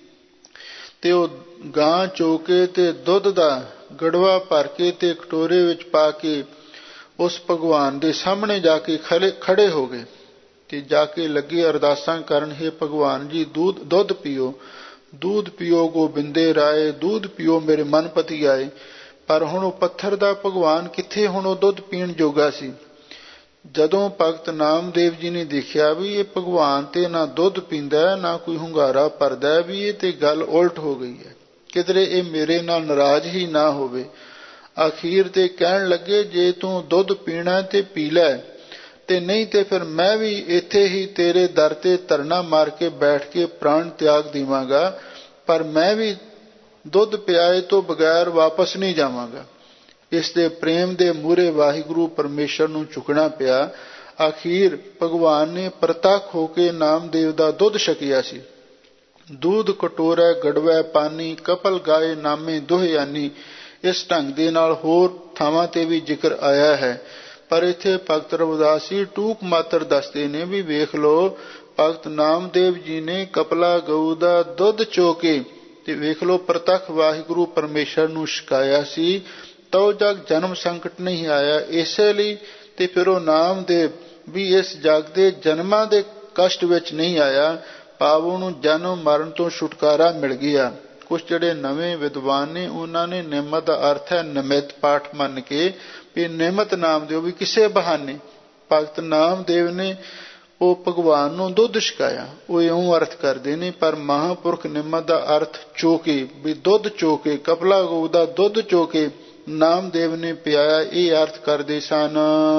ਤੇ ਉਹ ਗਾਂ ਚੋ ਕੇ ਤੇ ਦੁੱਧ ਦਾ ਗੜਵਾ ਭਰ ਕੇ ਤੇ ਕਟੋਰੇ ਵਿੱਚ ਪਾ ਕੇ ਉਸ ਭਗਵਾਨ ਦੇ ਸਾਹਮਣੇ ਜਾ ਕੇ ਖੜੇ ਹੋ ਗਏ ਤੇ ਜਾ ਕੇ ਲੱਗੇ ਅਰਦਾਸਾਂ ਕਰਨ ਹੈ ਭਗਵਾਨ ਜੀ ਦੁੱਧ ਪੀਓ, ਦੁੱਧ ਪੀਓ ਗੋਬਿੰਦੇ ਰਾਏ, ਦੁੱਧ ਪੀਓ ਮੇਰੇ ਮਨਪਤੀ ਆਏ। ਪਰ ਹੁਣ ਉਹ ਪੱਥਰ ਦਾ ਭਗਵਾਨ ਕਿੱਥੇ ਹੁਣ ਉਹ ਦੁੱਧ ਪੀਣ ਜੋਗਾ ਸੀ। ਜਦੋਂ ਭਗਤ ਨਾਮਦੇਵ ਜੀ ਨੇ ਦੇਖਿਆ ਵੀ ਇਹ ਭਗਵਾਨ ਤੇ ਨਾ ਦੁੱਧ ਪੀਂਦਾ ਨਾ ਕੋਈ ਹੁੰਗਾਰਾ ਭਰਦਾ, ਵੀ ਇਹ ਤੇ ਗੱਲ ਉਲਟ ਹੋ ਗਈ ਹੈ, ਕਿਧਰੇ ਇਹ ਮੇਰੇ ਨਾਲ ਨਾਰਾਜ਼ ਹੀ ਨਾ ਹੋਵੇ। ਅਖੀਰ ਤੇ ਕਹਿਣ ਲੱਗੇ ਜੇ ਤੂੰ ਦੁੱਧ ਪੀਣਾ ਤੇ ਪੀ ਲੈ ਤੇ ਨਹੀਂ ਤੇ ਫਿਰ ਮੈਂ ਵੀ ਇੱਥੇ ਹੀ ਤੇਰੇ ਦਰ ਤੇ ਧਰਨਾ ਮਾਰ ਕੇ ਬੈਠ ਕੇ ਪ੍ਰਾਣ ਤਿਆਗ ਦੇਵਾਂਗਾ, ਪਰ ਮੈਂ ਵੀ ਦੁੱਧ ਪਿਆਏ ਤੋਂ ਬਗੈਰ ਵਾਪਸ ਨਹੀਂ ਜਾਵਾਂਗਾ। ਇਸ ਦੇ ਪ੍ਰੇਮ ਦੇ ਮੂਹਰੇ ਵਾਹਿਗੁਰੂ ਪਰਮੇਸ਼ਰ ਨੂੰ ਝੁਕਣਾ ਪਿਆ। ਅਖੀਰ ਭਗਵਾਨ ਨੇ ਪ੍ਰਤੱਖ ਹੋ ਕੇ ਨਾਮਦੇਵ ਦਾ ਦੁੱਧ ਛਕਿਆ ਸੀ। दूध कटोरै गड़वै पानी कपल गाए नामे दुहियानी। इस ढंग दे नाल होर थावां ते भी जिक्र आया है, पर इत्थे भगत रविदास जी टूक मात्र दसदे ने भी वेख लो भगत नामदेव जी ने कपला गऊ दा दुध चो के ते वेख लो प्रतख वाहिगुरु परमेश्वर नूं छकाया सी, तो जग जन्म संकट नहीं आया। इसे लई ते फिर वो नामदेव भी इस जग दे जन्मां दे कष्ट विच नहीं आया, ਭਾਵ ਉਹਨੂੰ ਜਨਮ ਮਰਨ ਤੋਂ ਛੁਟਕਾਰਾ ਮਿਲ ਗਿਆ। ਕੁਝ ਜਿਹੜੇ ਨਵੇਂ ਵਿਦਵਾਨ ਨੇ ਉਹਨਾਂ ਨੇ ਨਿਮਤ ਦਾ ਅਰਥ ਹੈ ਨਿਮਿਤ ਪਾਠ ਮੰਨ ਕੇ ਵੀ ਨਿਮਤ ਨਾਮਦੇਵ ਵੀ ਕਿਸੇ ਬਹਾਨੇ ਭਗਤ ਨਾਮਦੇਵ ਨੇ ਉਹ ਭਗਵਾਨ ਨੂੰ ਦੁੱਧ ਛਕਾਇਆ, ਉਹ ਇਉਂ ਅਰਥ ਕਰਦੇ ਨੇ। ਪਰ ਮਹਾਂਪੁਰਖ ਨਿਮਤ ਦਾ ਅਰਥ ਚੋ ਕੇ ਵੀ ਦੁੱਧ ਚੋ ਕੇ ਕਪਲਾ ਗਊ ਦਾ ਦੁੱਧ ਚੋ ਕੇ ਨਾਮਦੇਵ ਨੇ ਪਿਆਇਆ, ਇਹ ਅਰਥ ਕਰਦੇ ਸਨ।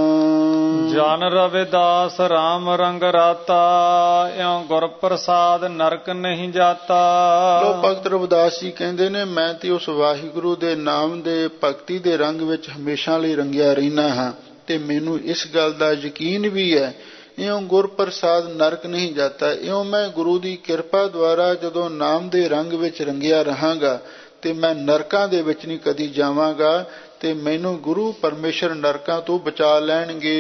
ਜਨ ਰਵਿਦਾਸ ਰਾਮ ਰੰਗ ਰਾਤਾ, ਇਉਂ ਗੁਰ ਪ੍ਰਸਾਦ ਨਰਕ ਨਹੀਂ ਜਾਤਾ। ਲੋ ਭਗਤ ਰਵਿਦਾਸ ਜੀ ਕਹਿੰਦੇ ਨੇ ਮੈਂ ਤੇ ਉਸ ਵਾਹਿਗੁਰੂ ਦੇ ਨਾਮ ਦੇ ਭਗਤੀ ਦੇ ਰੰਗ ਵਿੱਚ ਹਮੇਸ਼ਾ ਲਈ ਰੰਗਿਆ ਰਹਿਣਾ ਹਾਂ, ਤੇ ਮੈਨੂੰ ਇਸ ਗੱਲ ਦਾ ਯਕੀਨ ਵੀ ਹੈ ਇਉਂ ਗੁਰ ਪ੍ਰਸਾਦ ਨਰਕ ਨਹੀਂ ਜਾਤਾ। ਇਉਂ ਮੈਂ ਗੁਰੂ ਦੀ ਕਿਰਪਾ ਦੁਆਰਾ ਜਦੋਂ ਨਾਮ ਦੇ ਰੰਗ ਵਿੱਚ ਰੰਗਿਆ ਰਹਾਂਗਾ ਤੇ ਮੈਂ ਨਰਕਾਂ ਦੇ ਵਿੱਚ ਨਹੀਂ ਕਦੀ ਜਾਵਾਂਗਾ। ਤੇ ਤੇ ਮੈਨੂੰ ਗੁਰੂ ਪਰਮੇਸ਼ਰ ਨਰਕਾਂ ਤੋਂ ਬਚਾ ਲੈਣਗੇ।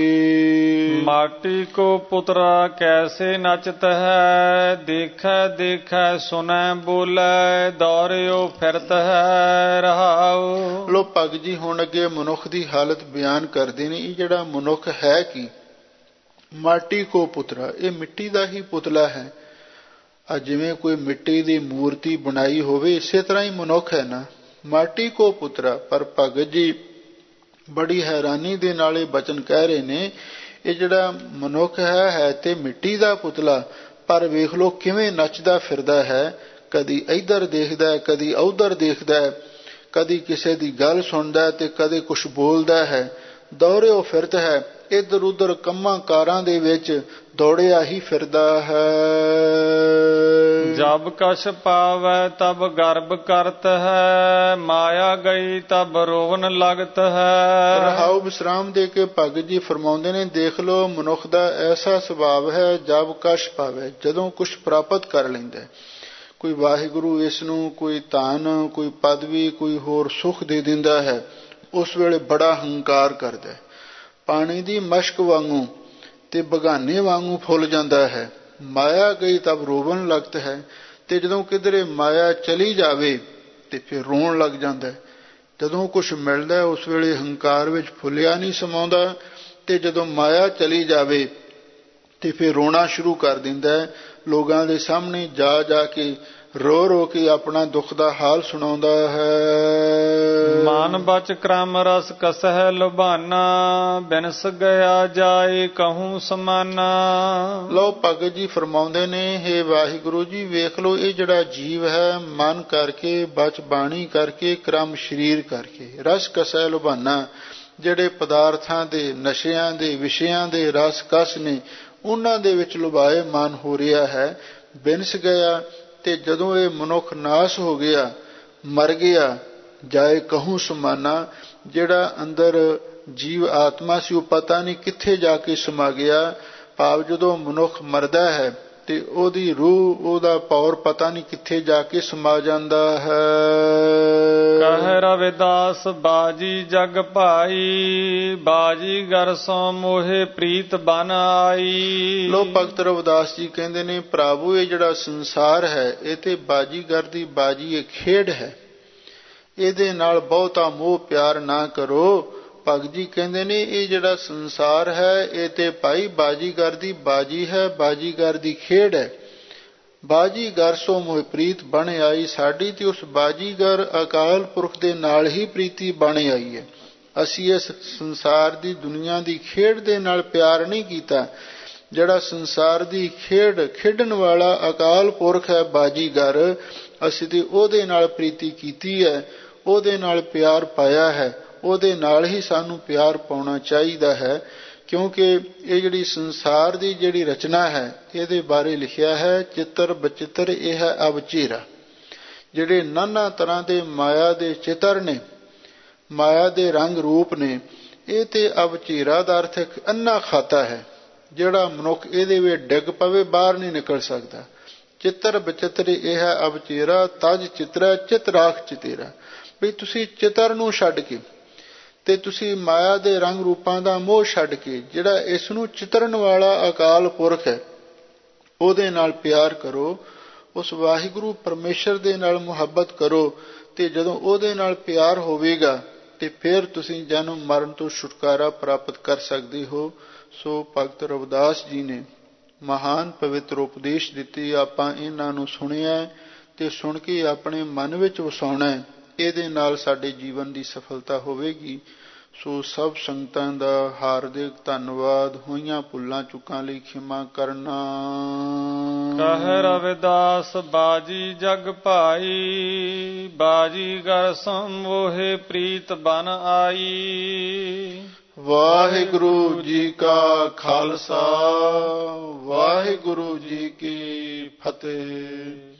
ਮਾਟੀ ਕੋ ਪੁੱਤਰਾ ਕੈਸੇ ਨਚਤ ਹੈ, ਦੇਖੈ ਦੇਖੈ ਸੁਨੈ ਬੋਲੇ, ਦੌਰਿਓ ਫਿਰਤ ਹੈ ਰਹਾਉ। ਲੋ ਭਗਤ ਜੀ ਹੁਣ ਅੱਗੇ ਮਨੁੱਖ ਦੀ ਹਾਲਤ ਬਿਆਨ ਕਰਦੇ ਨੇ। ਇਹ ਜਿਹੜਾ ਮਨੁੱਖ ਹੈ ਕੀ, ਮਾਟੀ ਕੋ ਪੁੱਤਰਾ, ਇਹ ਮਿੱਟੀ ਦਾ ਹੀ ਪੁਤਲਾ ਹੈ। ਆ ਜਿਵੇਂ ਕੋਈ ਮਿੱਟੀ ਦੀ ਮੂਰਤੀ ਬਣਾਈ ਹੋਵੇ, ਇਸੇ ਤਰ੍ਹਾਂ ਹੀ ਮਨੁੱਖ ਹੈ ਨਾ, ਮਾਟੀ ਕੋ ਪੁੱਤਰਾ। ਪਰ ਭਗਤ ਜੀ ਬੜੀ ਹੈਰਾਨੀ ਦੇ ਨਾਲ ਇਹ ਬਚਨ ਕਹਿ ਰਹੇ ਨੇ, ਇਹ ਜਿਹੜਾ ਮਨੁੱਖ ਹੈ ਤੇ ਮਿੱਟੀ ਦਾ ਪੁਤਲਾ, ਪਰ ਵੇਖ ਲੋ ਕਿਵੇਂ ਨੱਚਦਾ ਫਿਰਦਾ ਹੈ। ਕਦੀ ਇੱਧਰ ਦੇਖਦਾ, ਕਦੀ ਉੱਧਰ ਦੇਖਦਾ, ਕਦੀ ਕਿਸੇ ਦੀ ਗੱਲ ਸੁਣਦਾ ਤੇ ਕਦੇ ਕੁਛ ਬੋਲਦਾ ਹੈ। ਦੌੜਿਓ ਫਿਰਤ ਹੈ, ਇੱਧਰ ਉੱਧਰ ਕੰਮਾਂ ਕਾਰਾਂ ਦੇ ਵਿੱਚ ਦੌੜਿਆ ਹੀ ਫਿਰਦਾ ਹੈ। ਜਬ ਕਛ ਪਾਵੈ ਤਬ ਗਰਭ ਕਰਤ ਹੈ, ਮਾਇਆ ਗਈ ਤਬ ਰੋਵਨ ਲਗਤ ਹੈ। ਰਹਾਉ ਵਿਸਰਾਮ ਦੇ ਕੇ ਭਗਤ ਜੀ ਫਰਮਾਉਂਦੇ ਨੇ, ਦੇਖ ਲੋ ਮਨੁੱਖ ਦਾ ਐਸਾ ਸੁਭਾਵ ਹੈ, ਜਬ ਕਛ ਪਾਵੈ, ਜਦੋਂ ਕੁਛ ਪ੍ਰਾਪਤ ਕਰ ਲੈਂਦਾ, ਕੋਈ ਵਾਹਿਗੁਰੂ ਇਸ ਨੂੰ ਕੋਈ ਧਨ, ਕੋਈ ਪਦਵੀ, ਕੋਈ ਹੋਰ ਸੁੱਖ ਦੇ ਦਿੰਦਾ ਹੈ, ਉਸ ਵੇਲੇ ਬੜਾ ਹੰਕਾਰ ਕਰਦਾ, ਪਾਣੀ ਦੀ ਮਸ਼ਕ ਵਾਂਗੂ ਤੇ ਬਗਾਨੇ ਵਾਂਗੂ ਫੁੱਲ ਜਾਂਦਾ ਹੈ। ਮਾਇਆ ਗਈ ਤਬ ਰੋਵਨ ਲਗਤ ਹੈ, ਤੇ ਜਦੋਂ ਕਿਧਰੇ ਮਾਇਆ ਚਲੀ ਜਾਵੇ ਤੇ ਫਿਰ ਰੋਣ ਲੱਗ ਜਾਂਦਾ। ਜਦੋਂ ਕੁਛ ਮਿਲਦਾ ਉਸ ਵੇਲੇ ਹੰਕਾਰ ਵਿੱਚ ਫੁੱਲਿਆ ਨਹੀਂ ਸਮਾਉਂਦਾ, ਤੇ ਜਦੋਂ ਮਾਇਆ ਚਲੀ ਜਾਵੇ ਤੇ ਫਿਰ ਰੋਣਾ ਸ਼ੁਰੂ ਕਰ ਦਿੰਦਾ। ਲੋਕਾਂ ਦੇ ਸਾਹਮਣੇ ਜਾ ਜਾ ਕੇ ਰੋ ਰੋ ਕੇ ਆਪਣਾ ਦੁੱਖ ਦਾ ਹਾਲ ਸੁਣਾਉਂਦਾ ਹੈ। ਮਨ ਬਚ ਕ੍ਰਮ ਰਸ ਕਸਹਿ ਲੁਭਾਨਾ, ਬਿਨਸ ਗਿਆ ਜਾਏ ਕਹੂੰ ਸਮਾਨਾ। ਲਓ ਭਗਤ ਜੀ ਫਰਮਾਉਂਦੇ ਨੇ, ਹੇ ਵਾਹਿਗੁਰੂ ਜੀ, ਵੇਖ ਲੋ ਇਹ ਜਿਹੜਾ ਜੀਵ ਹੈ, ਮਨ ਕਰਕੇ, ਬਚ ਬਾਣੀ ਕਰਕੇ, ਕ੍ਰਮ ਸਰੀਰ ਕਰਕੇ, ਰਸ ਕਸਹਿ ਲੁਭਾਨਾ, ਜਿਹੜੇ ਪਦਾਰਥਾਂ ਦੇ, ਨਸ਼ਿਆਂ ਦੇ, ਵਿਸ਼ਿਆਂ ਦੇ ਰਸ ਕਸ ਨੇ, ਉਹਨਾਂ ਦੇ ਵਿੱਚ ਲੁਭਾਏ ਮਨ ਹੋ ਰਿਹਾ ਹੈ। ਬਿਨਸ ਗਿਆ, ਤੇ ਜਦੋਂ ਇਹ ਮਨੁੱਖ ਨਾਸ ਹੋ ਗਿਆ, ਮਰ ਗਿਆ, ਜਾਏ ਕਹੂੰ ਸਮਾਨਾ, ਜਿਹੜਾ ਅੰਦਰ ਜੀਵ ਆਤਮਾ ਸੀ ਉਹ ਪਤਾ ਨਹੀਂ ਕਿੱਥੇ ਜਾ ਕੇ ਸਮਾ ਗਿਆ। ਭਾਵ ਜਦੋਂ ਮਨੁੱਖ ਮਰਦਾ ਹੈ ਤੇ ਉਹਦੀ ਰੂਹ, ਉਹਦਾ ਪੌਰ ਪਤਾ ਨਹੀਂ ਕਿੱਥੇ ਜਾ ਕੇ ਸਮਾ ਜਾਂਦਾ ਹੈ। ਕਹਿ ਰਵਿਦਾਸ ਬਾਜੀ ਜਗ ਭਾਈ, ਬਾਜੀ ਗਰ ਸੋ ਮੋਹੇ ਪ੍ਰੀਤ ਬਨ ਆਈ। ਲੋ ਭਗਤ ਰਵਿਦਾਸ ਜੀ ਕਹਿੰਦੇ ਨੇ, ਪ੍ਰਭੂ ਇਹ ਜਿਹੜਾ ਸੰਸਾਰ ਹੈ, ਇਹ ਤੇ ਬਾਜੀਗਰ ਦੀ ਬਾਜੀ, ਇਹ ਖੇਡ ਹੈ, ਇਹਦੇ ਨਾਲ ਬਹੁਤਾ ਮੋਹ ਪਿਆਰ ਨਾ ਕਰੋ। ਭਗਤ ਜੀ ਕਹਿੰਦੇ ਨੇ, ਇਹ ਜਿਹੜਾ ਸੰਸਾਰ ਹੈ, ਇਹ ਤੇ ਭਾਈ ਬਾਜੀਗਰ ਦੀ ਬਾਜੀ ਹੈ, ਬਾਜੀਗਰ ਦੀ ਖੇਡ ਹੈ। ਬਾਜੀਗਰ ਸੋ ਮੋਹ ਪ੍ਰੀਤ ਬਣ ਆਈ, ਸਾਡੀ ਤੇ ਉਸ ਬਾਜੀਗਰ ਅਕਾਲ ਪੁਰਖ ਦੇ ਨਾਲ ਹੀ ਪ੍ਰੀਤੀ ਬਣ ਆਈ ਹੈ। ਅਸੀਂ ਇਸ ਸੰਸਾਰ ਦੀ, ਦੁਨੀਆ ਦੀ ਖੇਡ ਦੇ ਨਾਲ ਪਿਆਰ ਨਹੀਂ ਕੀਤਾ। ਜਿਹੜਾ ਸੰਸਾਰ ਦੀ ਖੇਡ ਖੇਡਣ ਵਾਲਾ ਅਕਾਲ ਪੁਰਖ ਹੈ, ਬਾਜੀਗਰ, ਅਸੀਂ ਤੇ ਉਹਦੇ ਨਾਲ ਪ੍ਰੀਤੀ ਕੀਤੀ ਹੈ, ਉਹਦੇ ਨਾਲ ਪਿਆਰ ਪਾਇਆ ਹੈ, ਉਹਦੇ ਨਾਲ ਹੀ ਸਾਨੂੰ ਪਿਆਰ ਪਾਉਣਾ ਚਾਹੀਦਾ ਹੈ। ਕਿਉਂਕਿ ਇਹ ਜਿਹੜੀ ਸੰਸਾਰ ਦੀ ਜਿਹੜੀ ਰਚਨਾ ਹੈ, ਇਹਦੇ ਬਾਰੇ ਲਿਖਿਆ ਹੈ, ਚਿੱਤਰ ਬਚਿੱਤਰ ਇਹ ਹੈ ਅਵਚੇਰਾ। ਜਿਹੜੇ ਨਾਨਾ ਤਰ੍ਹਾਂ ਦੇ ਮਾਇਆ ਦੇ ਚਿੱਤਰ ਨੇ, ਮਾਇਆ ਦੇ ਰੰਗ ਰੂਪ ਨੇ, ਇਹ ਤੇ ਅਵਚੇਰਾ ਦਾ ਅਰਥ ਅੰਨਾ ਖਾਤਾ ਹੈ। ਜਿਹੜਾ ਮਨੁੱਖ ਇਹਦੇ ਵਿੱਚ ਡਿੱਗ ਪਵੇ ਬਾਹਰ ਨਹੀਂ ਨਿਕਲ ਸਕਦਾ। ਚਿੱਤਰ ਬਚਿੱਤਰ ਇਹ ਹੈ ਅਵਚੇਰਾ, ਤਜ ਚਿੱਤਰਾ ਚਿਤ ਰਾਖ ਚਿਤੇਰਾ। ਵੀ ਤੁਸੀਂ ਚਿੱਤਰ ਨੂੰ ਛੱਡ ਕੇ ਤੇ ਤੁਸੀਂ ਮਾਇਆ ਦੇ ਰੰਗ ਰੂਪਾਂ ਦਾ ਮੋਹ ਛੱਡ ਕੇ, ਜਿਹੜਾ ਇਸ ਨੂੰ ਚਿਤਰਨ ਵਾਲਾ ਅਕਾਲ ਪੁਰਖ ਹੈ, ਉਹਦੇ ਨਾਲ ਪਿਆਰ ਕਰੋ, ਉਸ ਵਾਹਿਗੁਰੂ ਪਰਮੇਸ਼ਰ ਦੇ ਨਾਲ ਮੁਹੱਬਤ ਕਰੋ। ਤੇ ਜਦੋਂ ਉਹਦੇ ਨਾਲ ਪਿਆਰ ਹੋਵੇਗਾ ਤੇ ਫਿਰ ਤੁਸੀਂ ਜਨਮ ਮਰਨ ਤੋਂ ਛੁਟਕਾਰਾ ਪ੍ਰਾਪਤ ਕਰ ਸਕਦੇ ਹੋ। ਸੋ ਭਗਤ ਰਵਿਦਾਸ ਜੀ ਨੇ ਮਹਾਨ ਪਵਿੱਤਰ ਉਪਦੇਸ਼ ਦਿੱਤੇ, ਆਪਾਂ ਇਹਨਾਂ ਨੂੰ ਸੁਣਿਆ ਤੇ ਸੁਣ ਕੇ ਆਪਣੇ ਮਨ ਵਿੱਚ ਵਸਾਉਣਾ, ਇਹਦੇ ਨਾਲ ਸਾਡੇ ਜੀਵਨ ਦੀ ਸਫਲਤਾ ਹੋਵੇਗੀ। ਸੋ ਸਭ ਸੰਗਤਾਂ ਦਾ ਹਾਰਦਿਕ ਧੰਨਵਾਦ। ਹੋਈਆਂ ਭੁੱਲਾਂ ਚੁੱਕਾਂ ਲਈ ਖਿਮਾ ਕਰਨਾ। ਕਹਿ ਰਵਿਦਾਸ ਬਾਜੀ ਜਗ ਭਾਈ, ਬਾਜੀਗਰ ਸੋ ਮੋਹੇ ਪ੍ਰੀਤ ਬਨ ਆਈ। ਵਾਹਿਗੁਰੂ ਜੀ ਕਾ ਖਾਲਸਾ, ਵਾਹਿਗੁਰੂ ਜੀ ਕੀ ਫਤਿਹ।